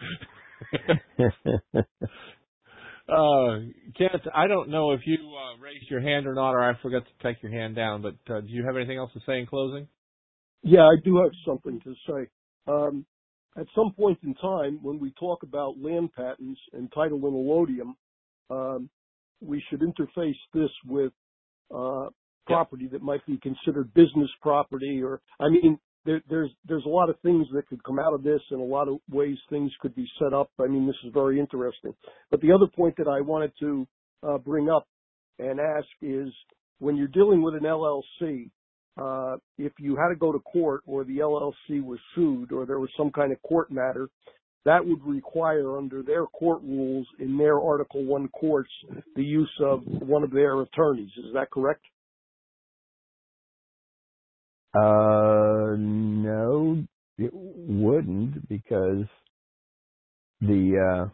Uh, Kent, I don't know if you uh, raised your hand or not, or I forgot to take your hand down, but uh, do you have anything else to say in closing? Yeah, I do have something to say. Um, at some point in time, when we talk about land patents and title and allodium, um, we should interface this with uh, property that might be considered business property, or I mean, there, there's there's a lot of things that could come out of this, and a lot of ways things could be set up. I mean, this is very interesting. But the other point that I wanted to uh, bring up and ask is, when you're dealing with an L L C, uh, if you had to go to court, or the L L C was sued, or there was some kind of court matter, that would require, under their court rules in their Article One courts, the use of one of their attorneys. Is that correct? Uh, no, it wouldn't, because the,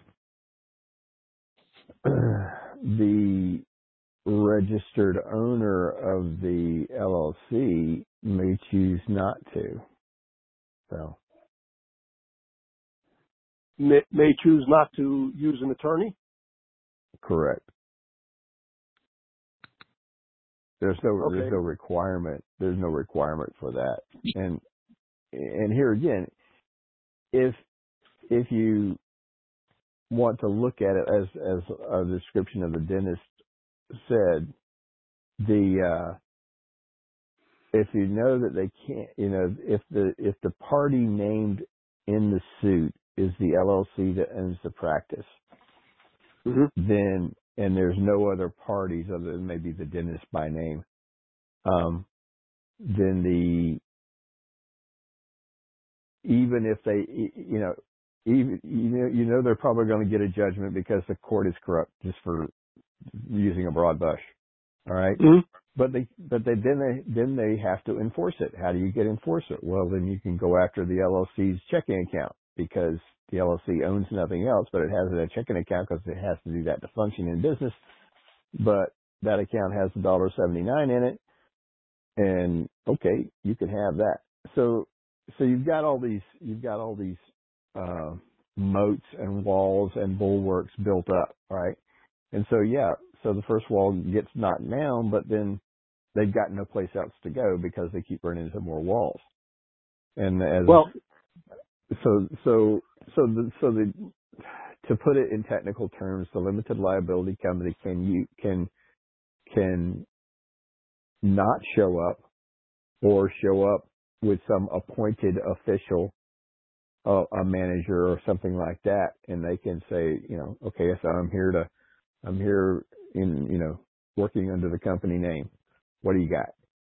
uh, the registered owner of the L L C may choose not to. So. May, may choose not to use an attorney? Correct. There's no Okay. there's no requirement. There's no requirement for that. And and here again, if if you want to look at it as as a description of the dentist said, the uh, if you know that they can't, you know, if the if the party named in the suit is the L L C that owns the practice, Mm-hmm. then and there's no other parties other than maybe the dentist by name, um, then the even if they, you know, even you know, you know they're probably going to get a judgment because the court is corrupt, just for using a broad brush. All right. Mm-hmm. But they, but they, then they, then they have to enforce it. How do you get enforce it? Well, then you can go after the L L C's checking account, because the L L C owns nothing else, but it has a checking account because it has to do that to function in business. But that account has one dollar seventy-nine in it, and okay, you can have that. So, so you've got all these, you've got all these uh, moats and walls and bulwarks built up, right? And so, yeah, so the first wall gets knocked down, but then they've got no place else to go because they keep running into more walls. And as Well, so so so the so the to put it in technical terms, the limited liability company can you can can not show up or show up with some appointed official, uh, a manager or something like that, and they can say, you know, okay, so I'm here to I'm here in you know working under the company name. What do you got?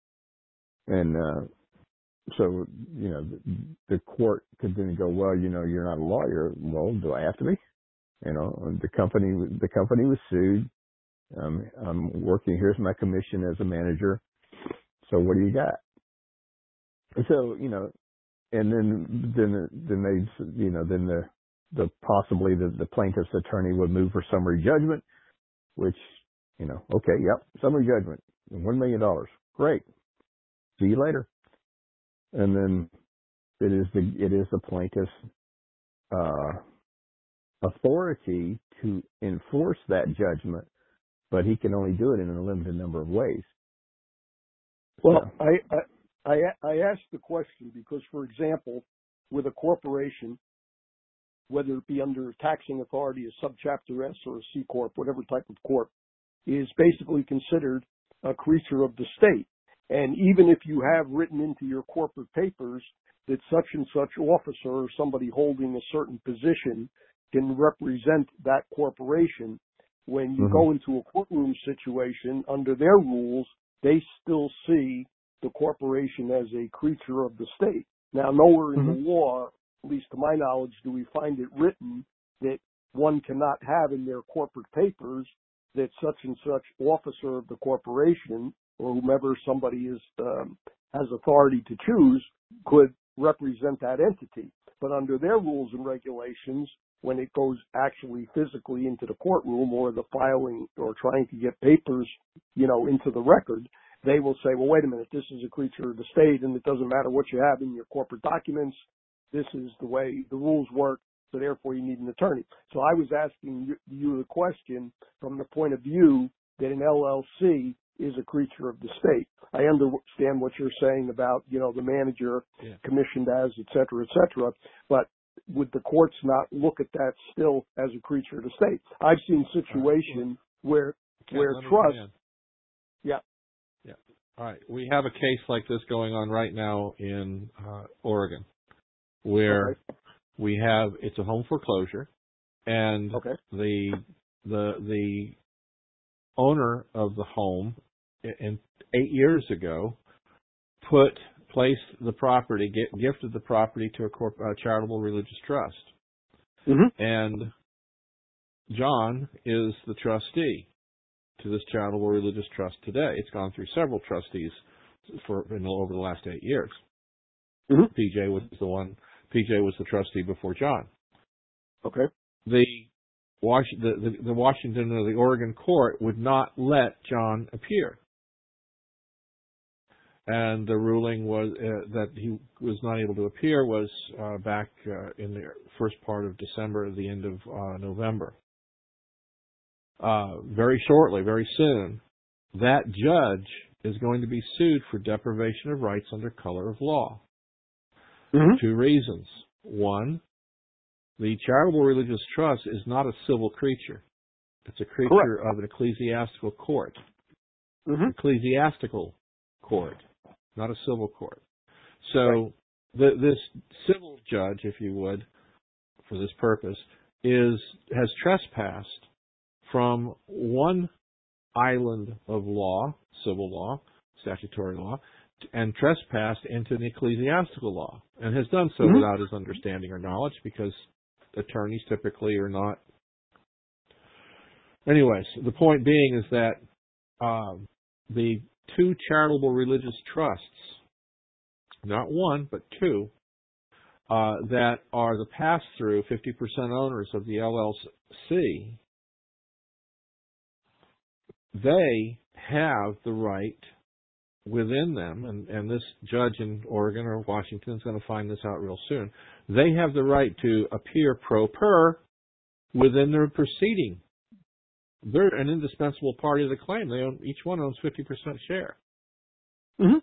And uh, so, you know, the, the court could then go, well, you know, you're not a lawyer. Well, do I have to be? You know, the company, the company was sued. Um, I'm working. Here's my commission as a manager. So what do you got? And so, you know, and then, then, then they, you know, then the, the possibly the, the plaintiff's attorney would move for summary judgment, which, you know, okay, yep, summary judgment, one million dollars. Great. See you later. And then it is the, it is the plaintiff's, uh, authority to enforce that judgment, but he can only do it in a limited number of ways. well, So, I, I, I, I asked the question because, for example, with a corporation, whether it be under a taxing authority, a subchapter S or a C corp, whatever type of corp, is basically considered a creature of the state. And even if you have written into your corporate papers that such and such officer or somebody holding a certain position can represent that corporation, when you mm-hmm. go into a courtroom situation, under their rules, they still see the corporation as a creature of the state. Now, nowhere in Mm-hmm. the law, at least to my knowledge, do we find it written that one cannot have in their corporate papers that such and such officer of the corporation or whomever somebody is um, has authority to choose could represent that entity. But under their rules and regulations, when it goes actually physically into the courtroom or the filing or trying to get papers, you know, into the record, they will say, well, wait a minute, this is a creature of the state, and it doesn't matter what you have in your corporate documents. This is the way the rules work, so therefore you need an attorney. So I was asking you, you the question from the point of view that an L L C is a creature of the state. I understand what you're saying about, you know, the manager Yeah. commissioned as, et cetera, et cetera, but would the courts not look at that still as a creature of the state? I've seen situations where, Okay, where let me trust, begin. yeah, Yeah. All right. We have a case like this going on right now in uh, Oregon, where okay, we have it's a home foreclosure, and okay, the the the owner of the home, in eight years ago, put placed the property, get, gifted the property to a corp, uh, charitable religious trust, mm-hmm. and John is the trustee to this charitable religious trust today. It's gone through several trustees for in, over the last eight years. Mm-hmm. P J was the one. P J was the trustee before John. Okay, The, Was, the, the, the Washington or the Oregon court would not let John appear, and the ruling was uh, that he was not able to appear was uh, back uh, in the first part of December, the end of uh, November. Uh, very shortly, very soon, that judge is going to be sued for deprivation of rights under color of law. Mm-hmm. Two reasons. One, the charitable religious trust is not a civil creature. It's a creature Correct. of an ecclesiastical court. Mm-hmm. Ecclesiastical court, not a civil court. So Right. the, this civil judge, if you would, for this purpose, is has trespassed from one island of law, civil law, statutory law, and trespassed into the ecclesiastical law, and has done so Mm-hmm. without his understanding or knowledge, because attorneys typically are not. Anyways, the point being is that um, the two charitable religious trusts, not one, but two, uh, that are the pass-through fifty percent owners of the L L C, they have the right within them, and, and this judge in Oregon or Washington is going to find this out real soon, they have the right to appear pro per within their proceeding. They're an indispensable party to the claim. They own, each one owns fifty percent share. Mm-hmm.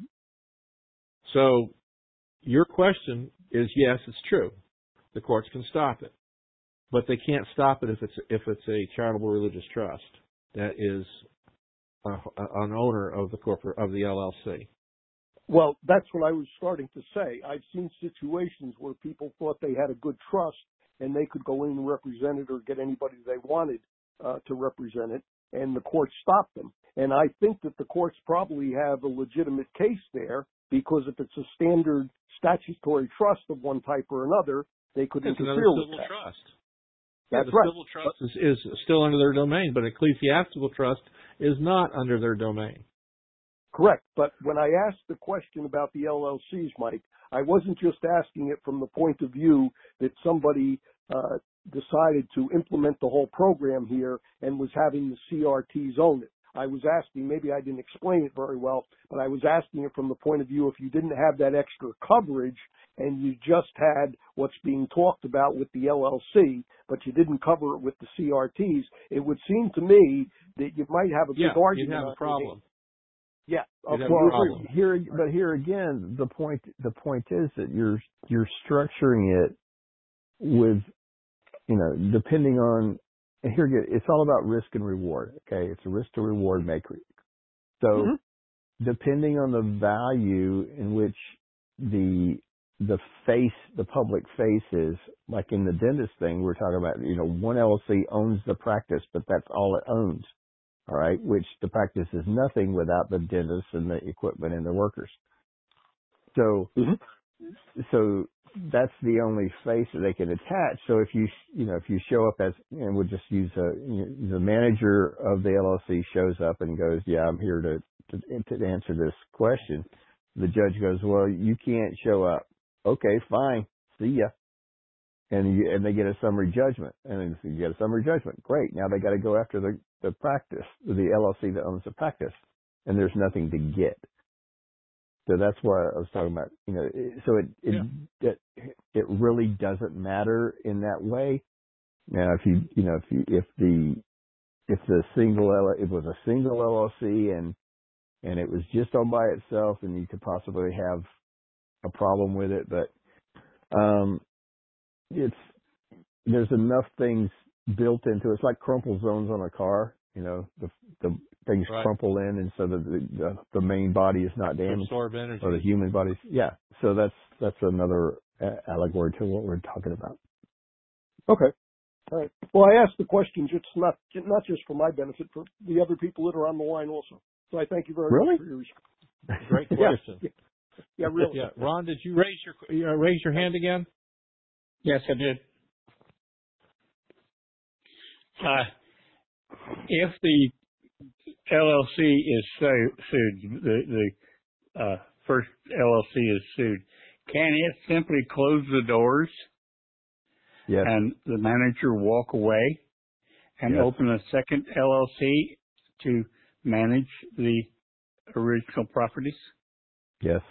So your question is, yes, it's true. The courts can stop it, but they can't stop it if it's if it's a charitable religious trust that is a, a, an owner of the corporate of the L L C. Well, that's what I was starting to say. I've seen situations where people thought they had a good trust and they could go in and represent it or get anybody they wanted uh, to represent it, and the court stopped them. And I think that the courts probably have a legitimate case there, because if it's a standard statutory trust of one type or another, they could It's interfere another with civil that. trust. That's yeah, the right. civil trust is, is still under their domain, but ecclesiastical trust is not under their domain. Correct. But when I asked the question about the L L Cs, Mike, I wasn't just asking it from the point of view that somebody uh, decided to implement the whole program here and was having the C R Ts own it. I was asking, maybe I didn't explain it very well, but I was asking it from the point of view, if you didn't have that extra coverage and you just had what's being talked about with the L L C, but you didn't cover it with the C R Ts, it would seem to me that you might have a Yeah, big argument. you'd have on a problem. Yeah. You'd Okay. have a Well, problem. here, but here again, the point the point is that you're you're structuring it with, you know, depending on, and here again, it's all about risk and reward. Okay, it's a risk to reward matrix. So, Mm-hmm. depending on the value in which the the face, the public face is, like in the dentist thing, we're talking about, you know, one L L C owns the practice, but that's all it owns. All right, which the practice is nothing without the dentist and the equipment and the workers. So, Mm-hmm. so that's the only face that they can attach. So if you, you know, if you show up as, and we'll just use a, you know, the manager of the L L C shows up and goes, yeah, I'm here to, to, to answer this question. The judge goes, well, you can't show up. Okay, fine. See ya. And you, and they get a summary judgment. And then you get a summary judgment. Great. Now they got to go after the, the practice, the L L C that owns the practice. And there's nothing to get. So that's what I was talking about. You know, it- so it, it, Yeah. it, it really doesn't matter in that way. Now, if you, you know, if you, if the, if the single, L, it was a single L L C and, and it was just on by itself, and you could possibly have a problem with it, but, um, it's, there's enough things built into it. It's like crumple zones on a car. You know, the the things Right. crumple in, and so that the, the the main body is not To damaged, absorb energy. or the human body. Yeah. So that's that's another uh, allegory to what we're talking about. Okay. All right. Well, I asked the question just not not just for my benefit, for the other people that are on the line also. So I thank you very Really? much for your response. Great Yeah. question. Yeah, yeah, really. Yeah, Ron, did you raise your uh, raise your hand again? Yes, I did. Uh, if the L L C is su- sued, the, the uh, first L L C is sued, can it simply close the doors Yes. and the manager walk away and Yes. open a second L L C to manage the original properties? Yes.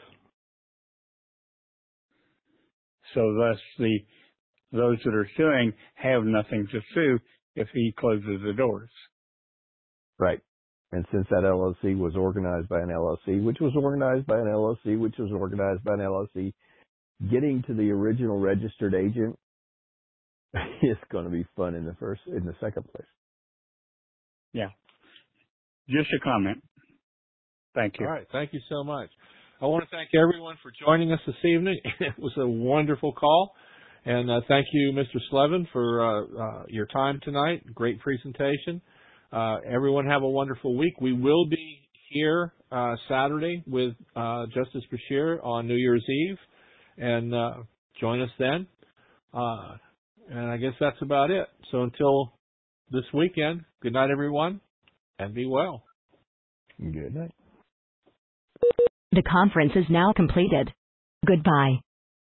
So thus the those that are suing have nothing to sue if he closes the doors. Right. And since that L L C was organized by an L L C, which was organized by an L L C, which was organized by an L L C, getting to the original registered agent is going to be fun in the first, in the second place. Yeah. Just a comment. Thank you. All right. Thank you so much. I want to thank everyone for joining us this evening. It was a wonderful call. And uh, thank you, Mister Slevin, for uh, uh, your time tonight. Great presentation. Uh, everyone have a wonderful week. We will be here uh, Saturday with uh, Justice Bashir on New Year's Eve. And uh, join us then. Uh, and I guess that's about it. So until this weekend, good night, everyone, and be well. Good night. The conference is now completed. Goodbye.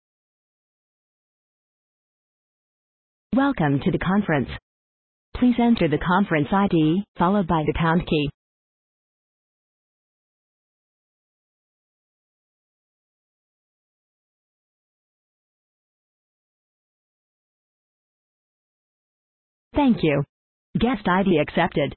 Welcome to the conference. Please enter the conference I D, followed by the pound key. Thank you. Guest I D accepted.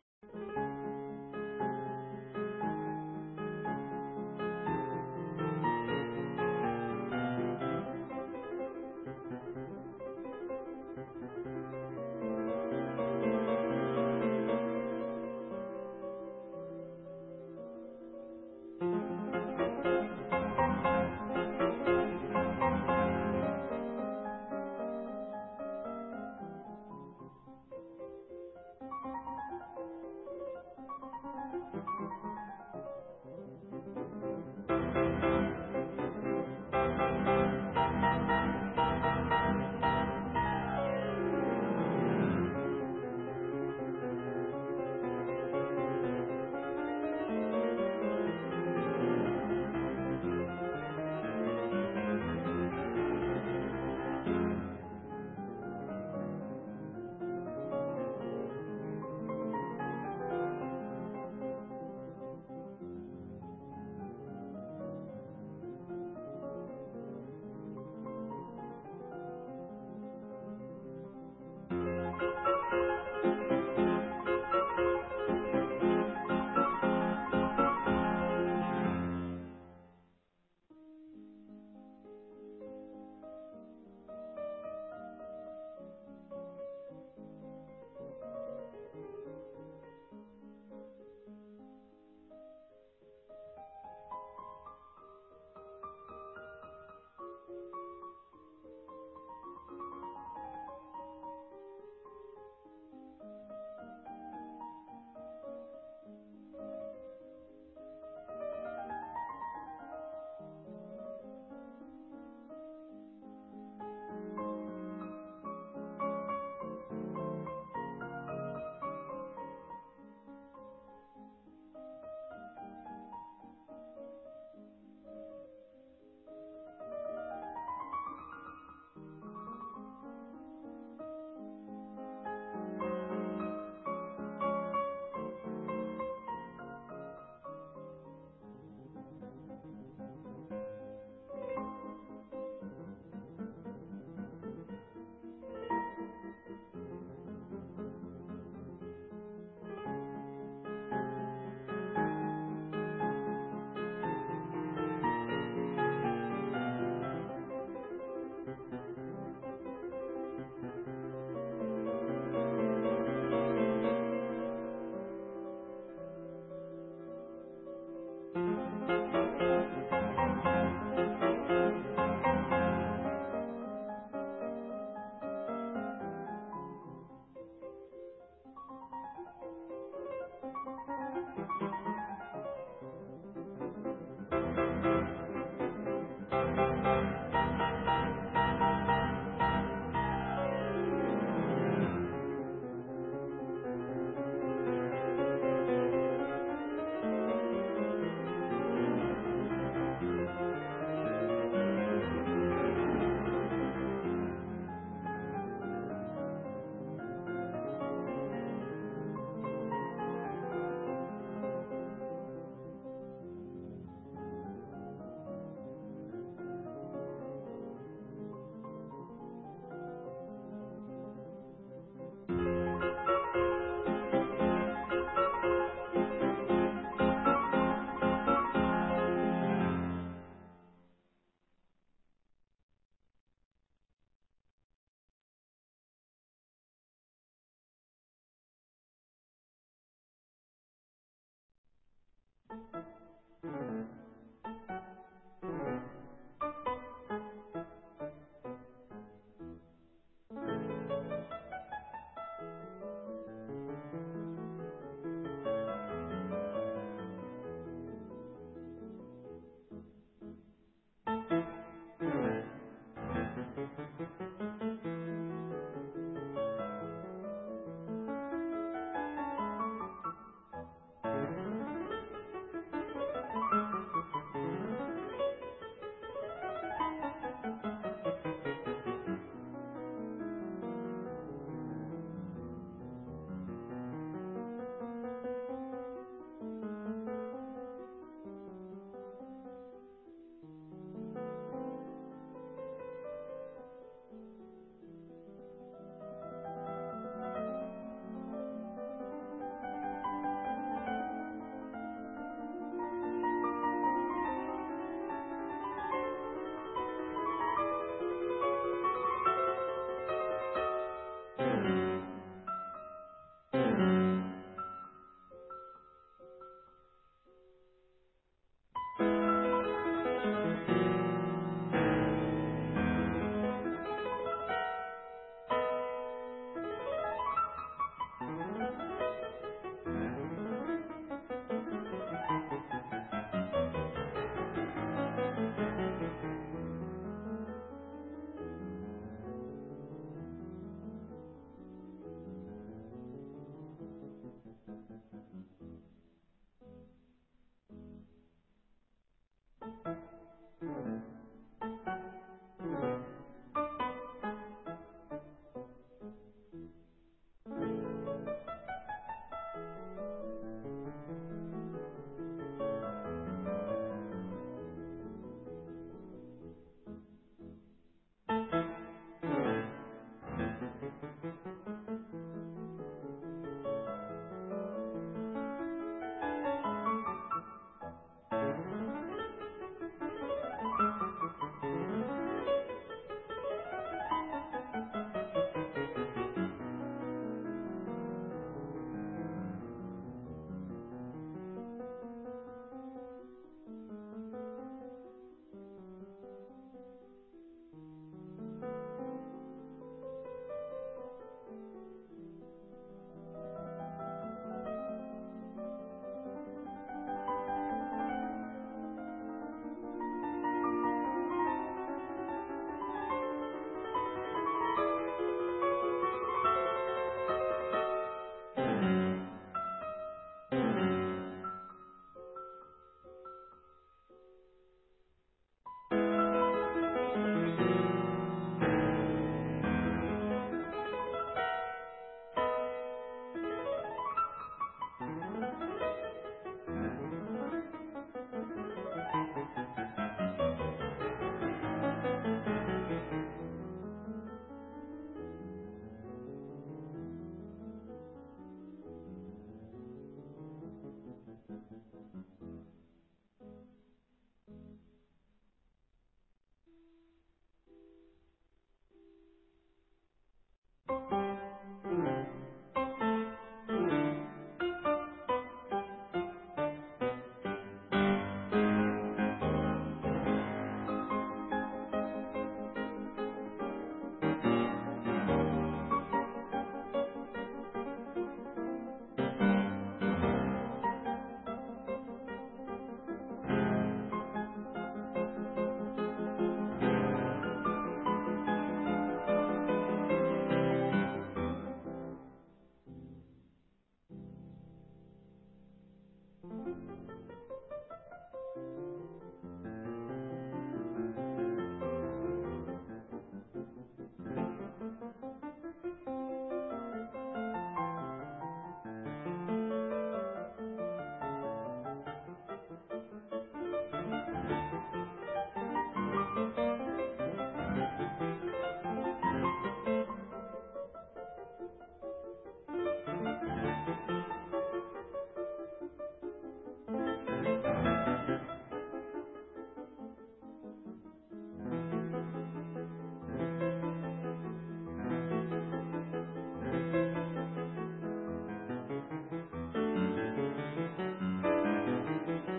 Thank you.